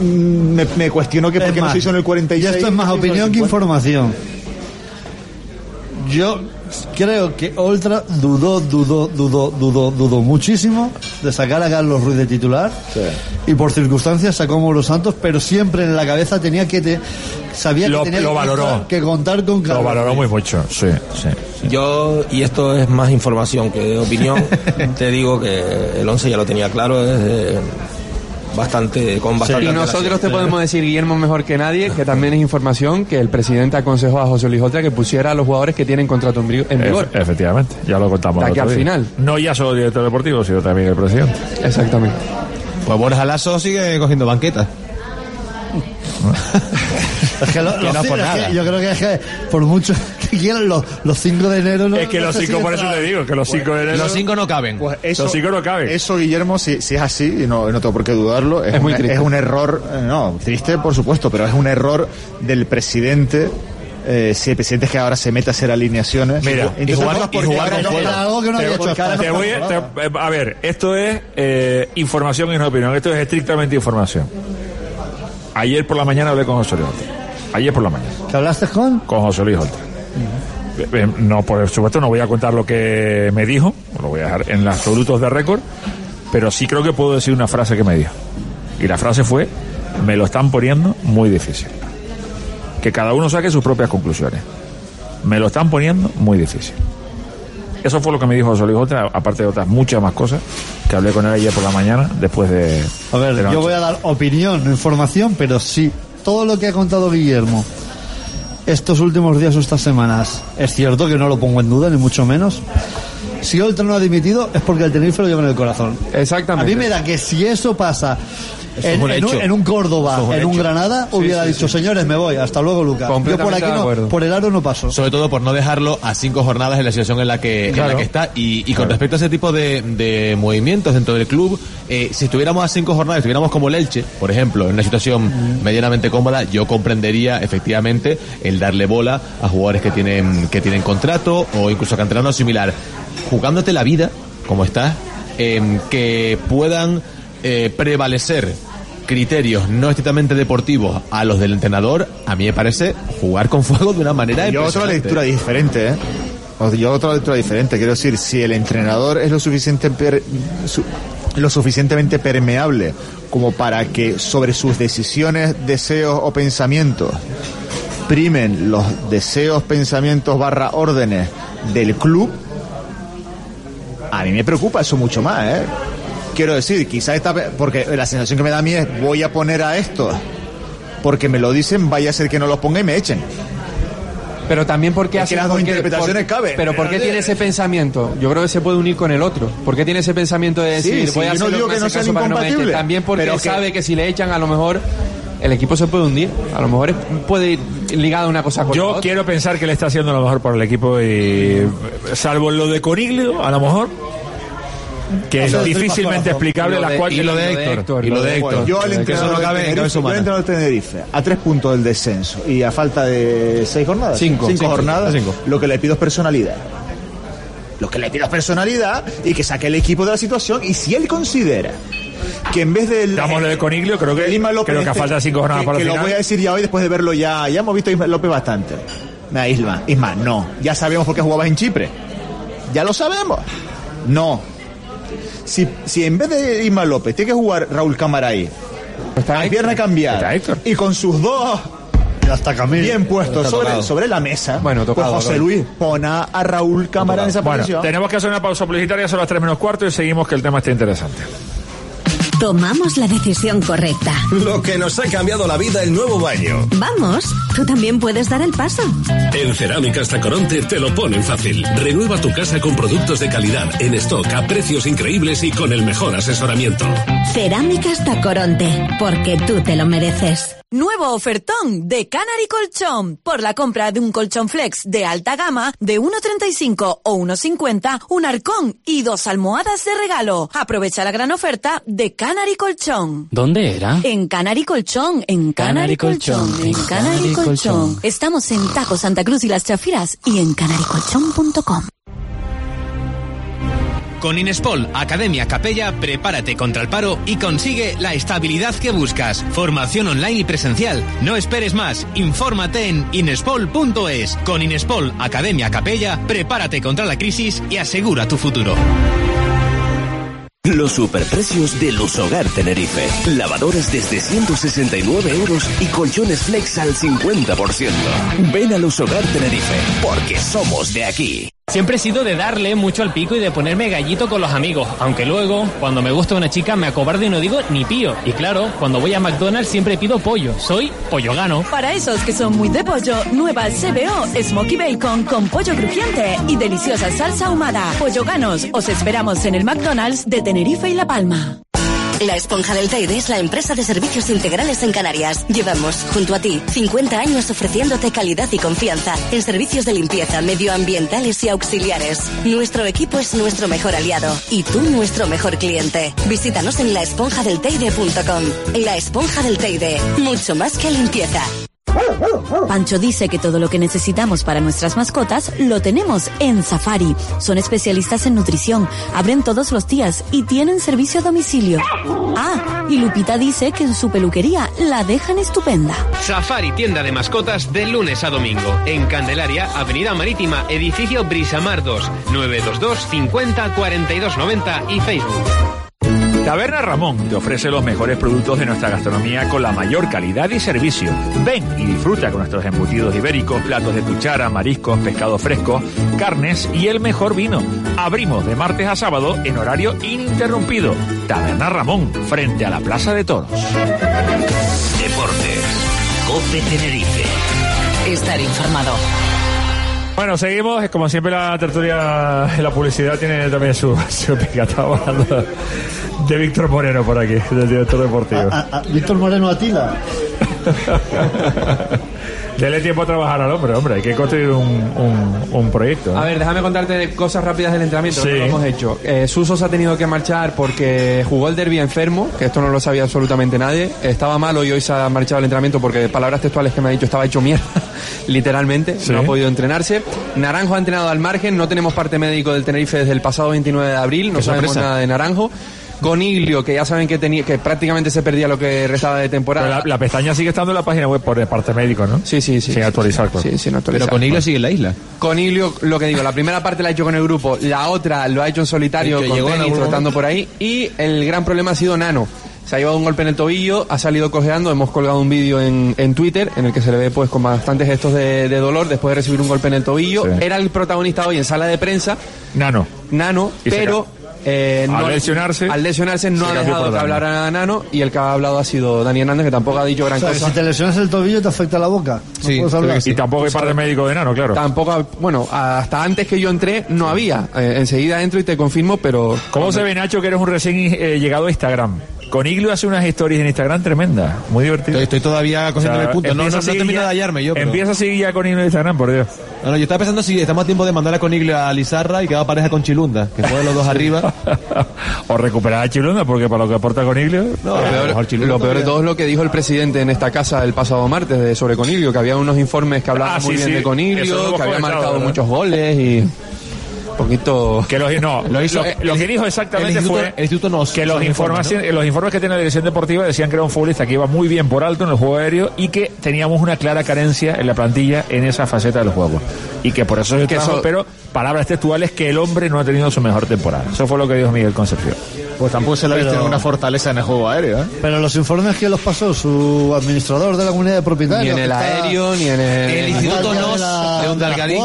me cuestiono que por qué no se hizo en el 46. Y esto es más opinión que información. Yo creo que Oltra dudó muchísimo de sacar a Carlos Ruiz de titular, y por circunstancias sacó a Mauro Santos, pero siempre en la cabeza tenía sabía que tenía que contar con Carlos. Lo valoró muy mucho, sí. Yo, y esto es más información que opinión, te digo que el 11 ya lo tenía claro desde bastante. Y nosotros te podemos decir, Guillermo, mejor que nadie, que también es información que el presidente aconsejó a José Luis Oltra que pusiera a los jugadores que tienen contrato en vigor. Efectivamente, ya lo contamos. De aquí al final. No ya solo el director deportivo, sino también el presidente. Exactamente. Pues Borja Lasso sigue cogiendo banquetas. Es que yo creo que es que por mucho que quieran los 5 de enero es que los 5, por eso te digo que los 5 de enero los 5 no caben. Pues eso, los 5 no caben. Eso, Guillermo, si es así, y no tengo por qué dudarlo, es muy triste. Es un error, triste por supuesto, pero es un error del presidente. Si el presidente es que ahora se mete a hacer alineaciones. Mira, y jugar algo que no había hecho. A ver, esto es información y no opinión. Esto es estrictamente información. Ayer por la mañana hablé con José Luis Oltra. Ayer por la mañana. ¿Qué hablaste con? Con José Luis Oltra. No, por supuesto, no voy a contar lo que me dijo, lo voy a dejar en los absolutos de récord, pero sí creo que puedo decir una frase que me dijo. Y la frase fue: me lo están poniendo muy difícil. Que cada uno saque sus propias conclusiones. Me lo están poniendo muy difícil. Eso fue lo que me dijo José Luis Oltra, aparte de otras muchas más cosas que hablé con él ayer por la mañana, después de... A ver, yo voy a dar opinión, no información, pero sí, todo lo que ha contado Guillermo estos últimos días o estas semanas, es cierto que no lo pongo en duda, ni mucho menos. Si Oltra no ha dimitido, es porque el Tenerife lo lleva en el corazón. Exactamente. A mí me da que si eso pasa en un Córdoba, en un Granada, hubiera dicho, señores, me voy, hasta luego, Lucas. Yo por aquí por el aro no paso. Sobre todo por no dejarlo a 5 jornadas en la situación en la que está. Y con respecto a ese tipo de movimientos dentro del club, si estuviéramos a 5 jornadas, estuviéramos como el Elche, por ejemplo, en una situación medianamente cómoda, yo comprendería efectivamente el darle bola a jugadores que tienen contrato, o incluso a canteranos similar, jugándote la vida, como está, que puedan prevalecer criterios no estrictamente deportivos a los del entrenador. A mí me parece jugar con fuego de una manera yo otra lectura diferente, yo otro diferente, quiero decir, si el entrenador es lo suficientemente permeable como para que sobre sus decisiones, deseos o pensamientos primen los deseos, pensamientos / órdenes del club, a mí me preocupa eso mucho más, ¿eh? Quiero decir, quizás porque la sensación que me da a mí es, voy a poner a estos porque me lo dicen, vaya a ser que no los ponga y me echen. Pero también porque las dos interpretaciones caben. Pero ¿por qué tiene ese pensamiento? Yo creo que se puede unir con el otro. ¿Por qué tiene ese pensamiento de decir, voy a hacer lo que me hace caso para que no me echen? También porque sabe que si le echan, a lo mejor el equipo se puede hundir. A lo mejor puede ir ligado a una cosa con la otra. Yo quiero pensar que le está haciendo lo mejor por el equipo, y salvo lo de Coniglio, a lo mejor, que es difícilmente explicable las cuatro. Y lo de Héctor. Yo al entrenador de Tenerife, a 3 puntos del descenso y a falta de 6 jornadas, 5 jornadas, lo que le pido es personalidad. Y que saque el equipo de la situación. Y si él considera que en vez del... Damos lo de Coniglio, creo que a falta de 5 jornadas para el final. Lo voy a decir ya hoy, después de verlo ya hemos visto a Isma López bastante. Isma, no. Ya sabemos por qué jugabas en Chipre. Ya lo sabemos. No. Si en vez de Isma López tiene que jugar Raúl Camaray, hay pierna cambiada y con sus dos bien puestos sobre la mesa, pues José Luis pone a Raúl Camaray en esa posición. Tenemos que hacer una pausa publicitaria, son las 3:45 y seguimos, que el tema está interesante. Tomamos la decisión correcta. Lo que nos ha cambiado la vida, el nuevo baño. Vamos, tú también puedes dar el paso. En Cerámicas Tacoronte te lo ponen fácil. Renueva tu casa con productos de calidad, en stock, a precios increíbles y con el mejor asesoramiento. Cerámicas Tacoronte, porque tú te lo mereces. Nuevo ofertón de Canary Colchón. Por la compra de un colchón flex de alta gama de 1,35 o 1,50, un arcón y 2 almohadas de regalo. Aprovecha la gran oferta de Canary Colchón. ¿Dónde era? En Canary Colchón, en Canary Colchón, en Canary Colchón. Estamos en Tajo Santa Cruz y Las Chafiras y en canarycolchón.com. Con Inespol, Academia Capella, prepárate contra el paro y consigue la estabilidad que buscas. Formación online y presencial. No esperes más. Infórmate en inespol.es. Con Inespol, Academia Capella, prepárate contra la crisis y asegura tu futuro. Los superprecios de Lusogar Tenerife. Lavadores desde 169 euros y colchones flex al 50%. Ven a Lusogar Tenerife, porque somos de aquí. Siempre he sido de darle mucho al pico y de ponerme gallito con los amigos, aunque luego, cuando me gusta una chica, me acobardo y no digo ni pío. Y claro, cuando voy a McDonald's siempre pido pollo. Soy pollogano. Para esos que son muy de pollo, nueva CBO Smoky Bacon con pollo crujiente y deliciosa salsa ahumada. Polloganos, os esperamos en el McDonald's de Tenerife y La Palma. La Esponja del Teide es la empresa de servicios integrales en Canarias. Llevamos, junto a ti, 50 años ofreciéndote calidad y confianza en servicios de limpieza, medioambientales y auxiliares. Nuestro equipo es nuestro mejor aliado y tú nuestro mejor cliente. Visítanos en laesponjadelteide.com. La Esponja del Teide, mucho más que limpieza. Pancho dice que todo lo que necesitamos para nuestras mascotas lo tenemos en Safari. Son especialistas en nutrición, abren todos los días y tienen servicio a domicilio. Ah, y Lupita dice que en su peluquería la dejan estupenda. Safari, tienda de mascotas de lunes a domingo. En Candelaria, Avenida Marítima, edificio Brisamar 2, 922 50 42 90 y Facebook. Taberna Ramón te ofrece los mejores productos de nuestra gastronomía con la mayor calidad y servicio. Ven y disfruta con nuestros embutidos ibéricos, platos de cuchara, mariscos, pescado fresco, carnes y el mejor vino. Abrimos de martes a sábado en horario ininterrumpido. Taberna Ramón, frente a la Plaza de Toros. Deportes. COPE Tenerife. Estar informado. Bueno, seguimos. Como siempre, la tertulia, la publicidad tiene también su pica. Estamos hablando de Víctor Moreno por aquí, del director deportivo. Víctor Moreno Atila. Dele tiempo a trabajar al hombre, hay que construir un proyecto, ¿no? A ver, déjame contarte cosas rápidas del entrenamiento, sí. Que lo hemos hecho. Suso se ha tenido que marchar porque jugó el derbi enfermo, que esto no lo sabía absolutamente nadie. Estaba malo y hoy se ha marchado el entrenamiento porque, de palabras textuales que me ha dicho, estaba hecho mierda, literalmente, sí. No ha podido entrenarse. Naranjo ha entrenado al margen, no tenemos parte médico del Tenerife desde el pasado 29 de abril, no sabemos nada de Naranjo. Coniglio, que ya saben que prácticamente se perdía lo que restaba de temporada. Pero la pestaña sigue estando en la página web por el parte médico, ¿no? Sí. Sin actualizar, claro. Sí, sin actualizar. Pero Coniglio sigue en la isla. Coniglio, lo que digo, la primera parte la ha hecho con el grupo, la otra lo ha hecho en solitario con tenis, trotando por ahí, y el gran problema ha sido Nano. Se ha llevado un golpe en el tobillo, ha salido cojeando, hemos colgado un vídeo en Twitter en el que se le ve pues con bastantes gestos de dolor después de recibir un golpe en el tobillo. Sí. Era el protagonista hoy en sala de prensa. Nano, pero al lesionarse no ha dejado que hablara a Nano, y el que ha hablado ha sido Dani Hernández, que tampoco ha dicho gran cosa. Si te lesionas el tobillo te afecta la boca. Sí, y tampoco hay parte médico de Nano, claro. Tampoco, bueno, hasta antes que yo entré no había. Enseguida entro y te confirmo, pero... ¿Cómo se ve, Nacho, que eres un recién llegado a Instagram? Coniglio hace unas historias en Instagram tremendas, muy divertidas. Estoy todavía cogiendo el punto. No termino de hallarme yo. Pero... Empieza a seguir ya Coniglio en Instagram, por Dios. No, yo estaba pensando si estamos a tiempo de mandar a Coniglio a Lizarra y que haga pareja con Chilunda, que jueguen los dos arriba. O recuperar a Chilunda, porque para lo que aporta Coniglio... No, lo peor de todo es lo que dijo el presidente en esta casa el pasado martes sobre Coniglio, que había unos informes que hablaban muy bien de Coniglio, que había marcado muchos goles y... poquito que lo que dijo exactamente fue que los informes que tiene la dirección deportiva decían que era un futbolista que iba muy bien por alto en el juego aéreo y que teníamos una clara carencia en la plantilla en esa faceta del juego, y que por eso pero palabras textuales, que el hombre no ha tenido su mejor temporada. Eso fue lo que dijo Miguel Concepción. Pues tampoco se lo ha visto en una fortaleza en el juego aéreo, ¿eh? Pero los informes que los pasó su administrador de la comunidad de propietarios, ni en el aéreo ni en el Instituto NOS de Ondalgarín,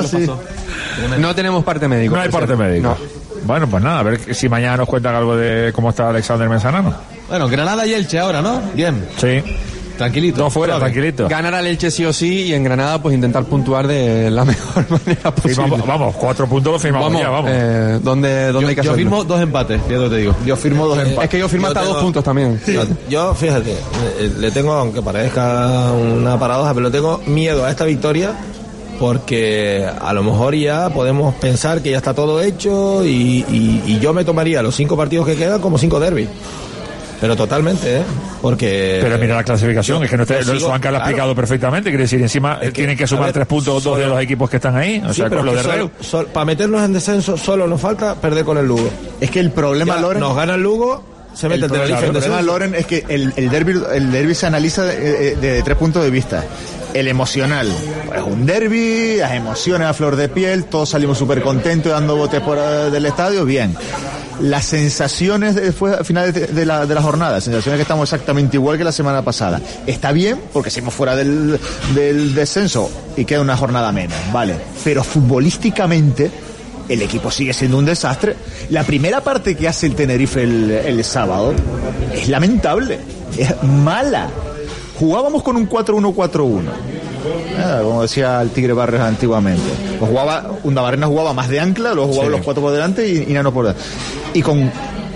no tenemos parte médico. No hay parte médico. No. Bueno, pues nada, a ver si mañana nos cuentan algo de cómo está Alexander Menzanano. Bueno, Granada y Elche ahora, ¿no? Bien. Sí. Tranquilito. Todo fuera, tranquilito. Ganar al Elche sí o sí, y en Granada pues intentar puntuar de la mejor manera posible. Vamos, 4 puntos lo firmamos ya, vamos. ¿Dónde hay que hacerlo? Yo firmo 2 empates, ya te digo. Yo firmo 2 empates. Es que yo firmo hasta 2 puntos también. Sí. Yo, fíjate, le tengo, aunque parezca una paradoja, pero le tengo miedo a esta victoria, porque a lo mejor ya podemos pensar que ya está todo hecho y yo me tomaría los 5 partidos que quedan como 5 derbis. Pero totalmente, porque... Pero mira la clasificación, es que Juan Carlos lo ha explicado perfectamente, quiere decir, encima tienen que sumar 3 puntos 2 de los equipos que están ahí, o sea, con lo de para meternos en descenso solo nos falta perder con el Lugo. Es que el problema, Loren... Nos gana el Lugo, se mete el Tenerife en descenso. El problema, Loren, es que el derbi se analiza de 3 puntos de vista. El emocional, es un derbi, las emociones a flor de piel, todos salimos súper contentos dando botes del estadio, bien. Las sensaciones después al final de la jornada, sensaciones que estamos exactamente igual que la semana pasada. Está bien, porque seguimos fuera del descenso y queda una jornada menos, vale. Pero futbolísticamente el equipo sigue siendo un desastre. La primera parte que hace el Tenerife el sábado es lamentable, es mala. Jugábamos con un 4-1-4-1. Como decía el Tigre Barrios antiguamente. Undabarrena jugaba más de ancla, luego jugaba los 4 por delante y Nano por delante. Y con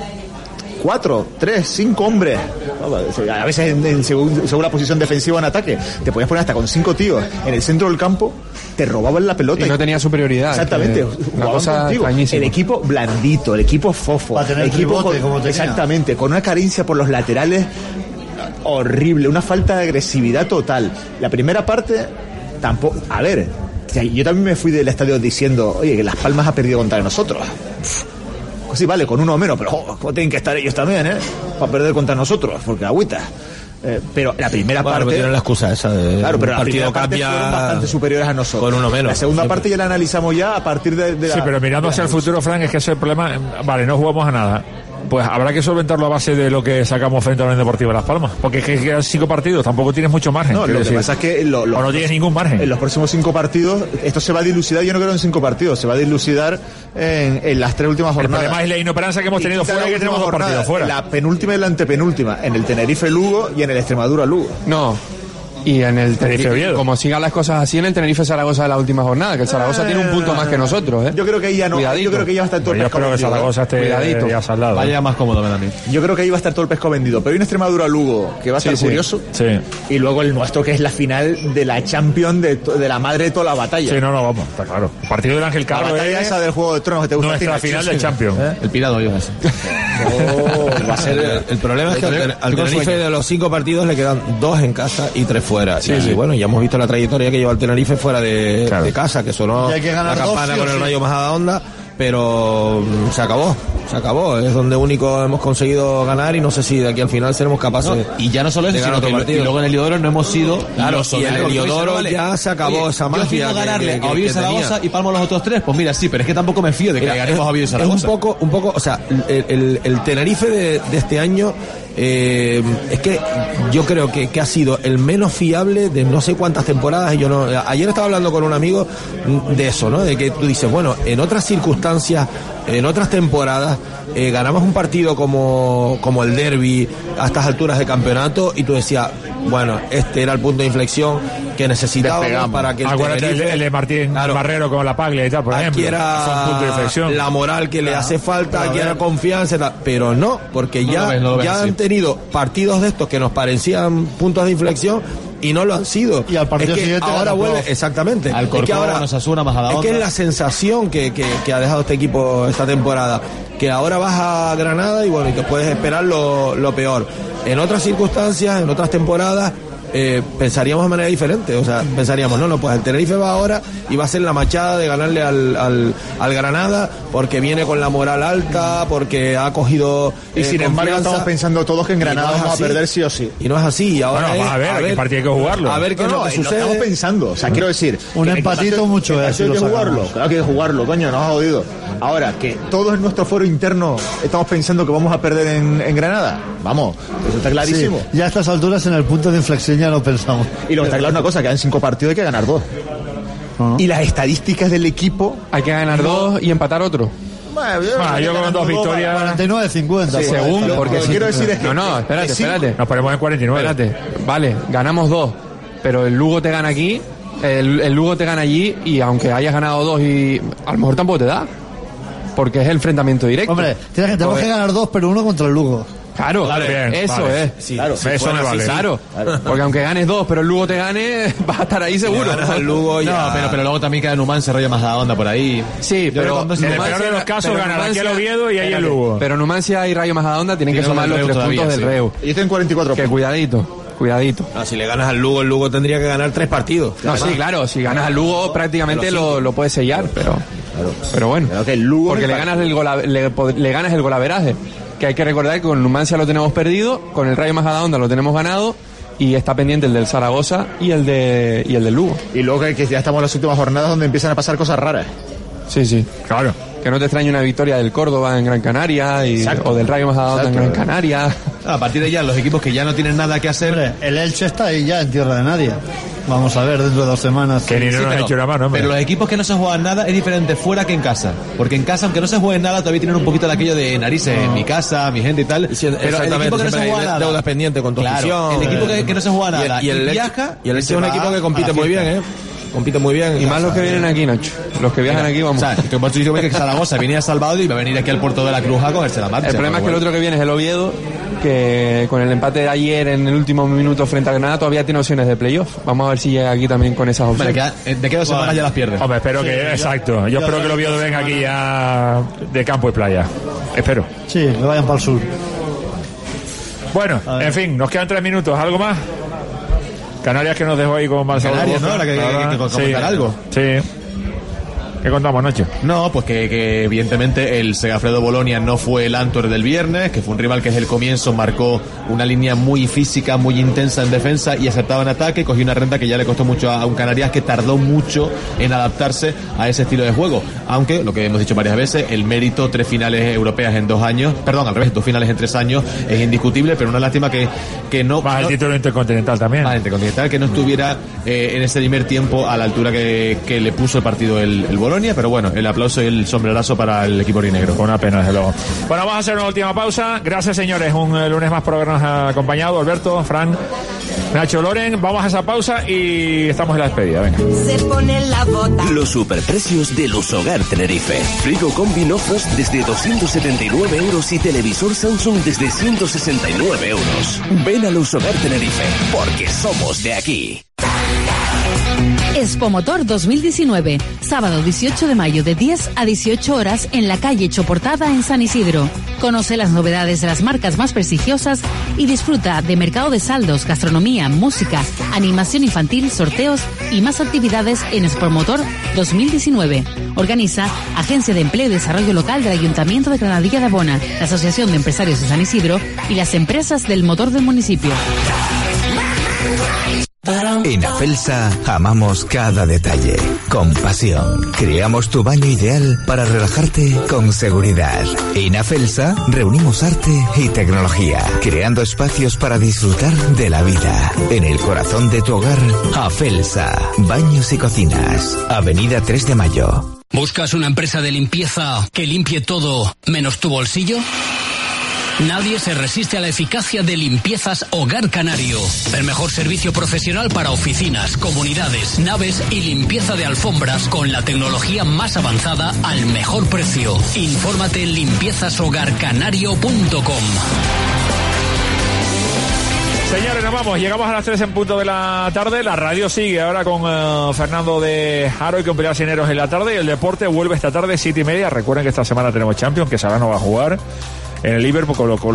4, 3, 5 hombres, a veces según la posición defensiva en ataque, te podías poner hasta con 5 tíos en el centro del campo, te robaban la pelota. Y no tenía superioridad. Exactamente. Jugaban contigo. El equipo blandito, el equipo fofo. El equipo exactamente, con una carencia por los laterales horrible, una falta de agresividad total. La primera parte tampoco, a ver, yo también me fui del estadio diciendo, oye, que Las Palmas ha perdido contra nosotros. Pues sí, vale, con uno menos, pero ¿cómo tienen que estar ellos también, para perder contra nosotros? Porque agüita. Pero la primera parte... tienen la excusa esa de... Claro, pero la primera parte fueron bastante superiores a nosotros. Con uno menos. La segunda parte ya la analizamos ya a partir de Sí, pero mirando hacia el futuro, Frank, es que ese es el problema. Vale, no jugamos a nada. Pues habrá que solventarlo a base de lo que sacamos frente a la Unión Deportiva Las Palmas. Porque es que quedan 5 partidos, tampoco tienes mucho margen. No, lo que pasa es que... o no tienes ningún margen. En los próximos 5 partidos, esto se va a dilucidar, yo no creo en 5 partidos, se va a dilucidar en las 3 últimas jornadas. El problema es la inoperancia que hemos tenido fuera, que tenemos 2 partidos fuera. La penúltima y la antepenúltima, en el Tenerife Lugo y en el Extremadura Lugo. No. Y en el Tenerife, como sigan las cosas así, en el Tenerife Zaragoza de la última jornada, que el Zaragoza tiene un punto más que nosotros, Yo creo que ahí ya no. Cuidadito. Yo creo que ya va a estar todo el pescado vendido. Yo creo que Zaragoza esté ya saldado. Vaya más cómodo, también. Yo creo que ahí va a estar todo el pescado vendido. Pero hay una Extremadura Lugo que va a estar curioso. Sí. Y luego el nuestro, que es la final de la Champions de la madre de toda la batalla. Sí, no, vamos, está claro. El partido del Ángel Carlos. La batalla esa del Juego de Tronos que te gusta. Nuestra final del Champions. El pirado yo. Va a ser el problema es que al Tenerife de los 5 partidos le quedan 2 en casa y 3 fuera. Y bueno, ya hemos visto la trayectoria que lleva el Tenerife fuera de casa, que sonó la campana con el Rayo Majadahonda, pero se acabó. Es donde único hemos conseguido ganar y no sé si de aquí al final seremos capaces. Y ya no solo eso, sino que y luego en el Heliodoro no hemos sido. Claro, y en el Heliodoro ya se acabó esa magia. Yo ganarle a Oviedo y Zaragoza y palmo los otros 3, pues mira, sí, pero es que tampoco me fío de que ganemos a Oviedo y Zaragoza. Es un poco, o sea, el Tenerife de este año es que yo creo que ha sido el menos fiable de no sé cuántas temporadas. Y ayer estaba hablando con un amigo de eso, ¿no? De que tú dices, bueno, en otras circunstancias, en otras temporadas, ganamos un partido como el derbi a estas alturas de campeonato y tú decías, bueno, este era el punto de inflexión que necesitábamos para que el Tenerife, el de Martín Barrero con la Paglia y tal, por ejemplo, era un punto de inflexión. La moral que le hace falta, aquí era confianza y tal, pero no, porque ya han tenido partidos de estos que nos parecían puntos de inflexión y no lo han sido. Y al partido siguiente ahora vuelve, exactamente. Al Corcón, nos Asuna, más a la onda. Es que es la sensación que ha dejado este equipo esta temporada, que ahora vas a Granada y bueno, y que puedes esperar lo peor. En otras circunstancias, en otras temporadas, pensaríamos de manera diferente. O sea, pensaríamos, no, pues el Tenerife va ahora y va a ser la machada de ganarle al Granada porque viene con la moral alta, porque ha cogido y sin embargo estamos pensando todos que en Granada vamos a perder sí o sí. Y no es así. Y ahora vamos a ver qué partido hay que jugarlo. A ver qué es lo que sucede. Lo estamos pensando. O sea, quiero decir, un empatito mucho hay que jugarlo. Claro que hay que jugarlo, coño, nos ha jodido. Ahora, que todos en nuestro foro interno estamos pensando que vamos a perder en Granada. Vamos, eso está clarísimo. Sí, ya a estas alturas en el punto de inflexión ya lo pensamos. Y lo que está claro es una cosa, que en 5 partidos hay que ganar 2. Y las estadísticas del equipo... Hay que ganar 2 y empatar otro. Yo con 2 victorias... 49-50. Sí, según, porque lo que quiero decir es que... No, espérate. Nos ponemos en 49. Espérate, vale, ganamos 2, pero el Lugo te gana aquí, el Lugo te gana allí, y aunque hayas ganado 2 y a lo mejor tampoco te da, porque es el enfrentamiento directo. Hombre, tenemos que ganar 2, pero 1 contra el Lugo. Claro, bien, eso vale. Es. Sí, claro, eso me vale. Claro, porque aunque ganes 2, pero el Lugo te gane, vas a estar ahí seguro. El Lugo ya... No, pero luego también queda Numancia, Rayo Majadahonda por ahí. Sí, pero en el peor de los casos ganará aquí el Oviedo y ahí el Lugo. Pero Numancia y Rayo Majadahonda tienen que sumar los 3 puntos del Reu. Y estoy en 44 puntos. Cuidadito. No, si le ganas al Lugo, el Lugo tendría que ganar 3 partidos. No, sí, claro, si ganas al Lugo prácticamente lo puedes sellar, pero bueno. Claro que el Lugo porque le ganas el golaveraje. Que hay que recordar que con Numancia lo tenemos perdido, con el Rayo Majadahonda lo tenemos ganado y está pendiente el del Zaragoza y el del Lugo. Y luego que ya estamos en las últimas jornadas donde empiezan a pasar cosas raras. Sí, claro. Que no te extrañe una victoria del Córdoba en Gran Canaria o del Rayo Majadahonda en Gran Canaria. A partir de ya, los equipos que ya no tienen nada que hacer... Hombre, el Elche está ahí ya en tierra de nadie. Vamos a ver dentro de 2 semanas. Que ni nos ha hecho una mano, hombre. Pero los equipos que no se juegan nada es diferente fuera que en casa. Porque en casa, aunque no se jueguen nada, todavía tienen un poquito de aquello de narices en mi casa, mi gente y tal. Pero el equipo que no se juega nada... deudas pendientes con tu afición. El equipo que no se juega nada y viaja... Y el Elche es un equipo que compite muy bien, compite muy bien. Y más los que vienen aquí, Nacho. Los que viajan aquí, vamos. O sea, que por eso digo que Zaragoza venía salvado y va a venir aquí al puerto de la Cruz a cogerse la marcha. El problema es que el otro que viene es el Oviedo, que con el empate de ayer en el último minuto frente a Granada todavía tiene opciones de playoff. Vamos a ver si llega aquí también con esas opciones. De qué 2 semanas ya las pierde. Hombre, espero que... Exacto. Yo espero que el Oviedo venga aquí ya de campo y playa. Espero. Sí, que vayan para el sur. Bueno, en fin, nos quedan 3 minutos. ¿Algo más? Canarias que nos dejó ahí con Marcelo. Canarias, ¿no? Ahora que comentar algo. Sí. ¿Qué contamos, Nacho? No, pues que evidentemente el Segafredo Bolonia no fue el Antwerp del viernes, que fue un rival que desde el comienzo marcó una línea muy física, muy intensa en defensa y acertaba en ataque, cogió una renta que ya le costó mucho a un Canarias que tardó mucho en adaptarse a ese estilo de juego, aunque lo que hemos dicho varias veces, el mérito 3 finales europeas en 2 años, perdón, al revés, 2 finales en 3 años es indiscutible, pero una lástima que no... Más el título intercontinental también. Más el intercontinental, que no estuviera en ese primer tiempo a la altura que le puso el partido el Bolonia. Pero bueno, el aplauso y el sombrerazo para el equipo aurinegro. Con una pena, desde luego. Bueno, vamos a hacer una última pausa. Gracias, señores. Un lunes más por habernos acompañado. Alberto, Fran, Nacho, Loren. Vamos a esa pausa y estamos en la despedida. Venga. Se pone la bota. Los superprecios de Lusogar Tenerife. Frigo Combi Nofrost desde 279 euros y televisor Samsung desde 169 euros. Ven a Lusogar Tenerife, porque somos de aquí. Expomotor 2019, sábado 18 de mayo de 10 a 18 horas en la calle Choportada en San Isidro. Conoce las novedades de las marcas más prestigiosas y disfruta de mercado de saldos, gastronomía, música, animación infantil, sorteos y más actividades en Expomotor 2019. Organiza Agencia de Empleo y Desarrollo Local del Ayuntamiento de Granadilla de Abona, la Asociación de Empresarios de San Isidro y las empresas del motor del municipio. En Afelsa amamos cada detalle, con pasión. Creamos tu baño ideal para relajarte con seguridad. En Afelsa reunimos arte y tecnología, creando espacios para disfrutar de la vida. En el corazón de tu hogar, Afelsa, baños y cocinas, Avenida 3 de Mayo. ¿Buscas una empresa de limpieza que limpie todo menos tu bolsillo? Nadie se resiste a la eficacia de Limpiezas Hogar Canario. El mejor servicio profesional para oficinas, comunidades, naves y limpieza de alfombras con la tecnología más avanzada al mejor precio. Infórmate en limpiezashogarcanario.com. Señores, nos vamos. Llegamos a las 3 en punto de la tarde. La radio sigue ahora con Fernando de Haro y con Pilar Cineros en la tarde. Y el deporte vuelve esta tarde, 7:30. Recuerden que esta semana tenemos Champions, que Salah no va a jugar. En el Liverpool con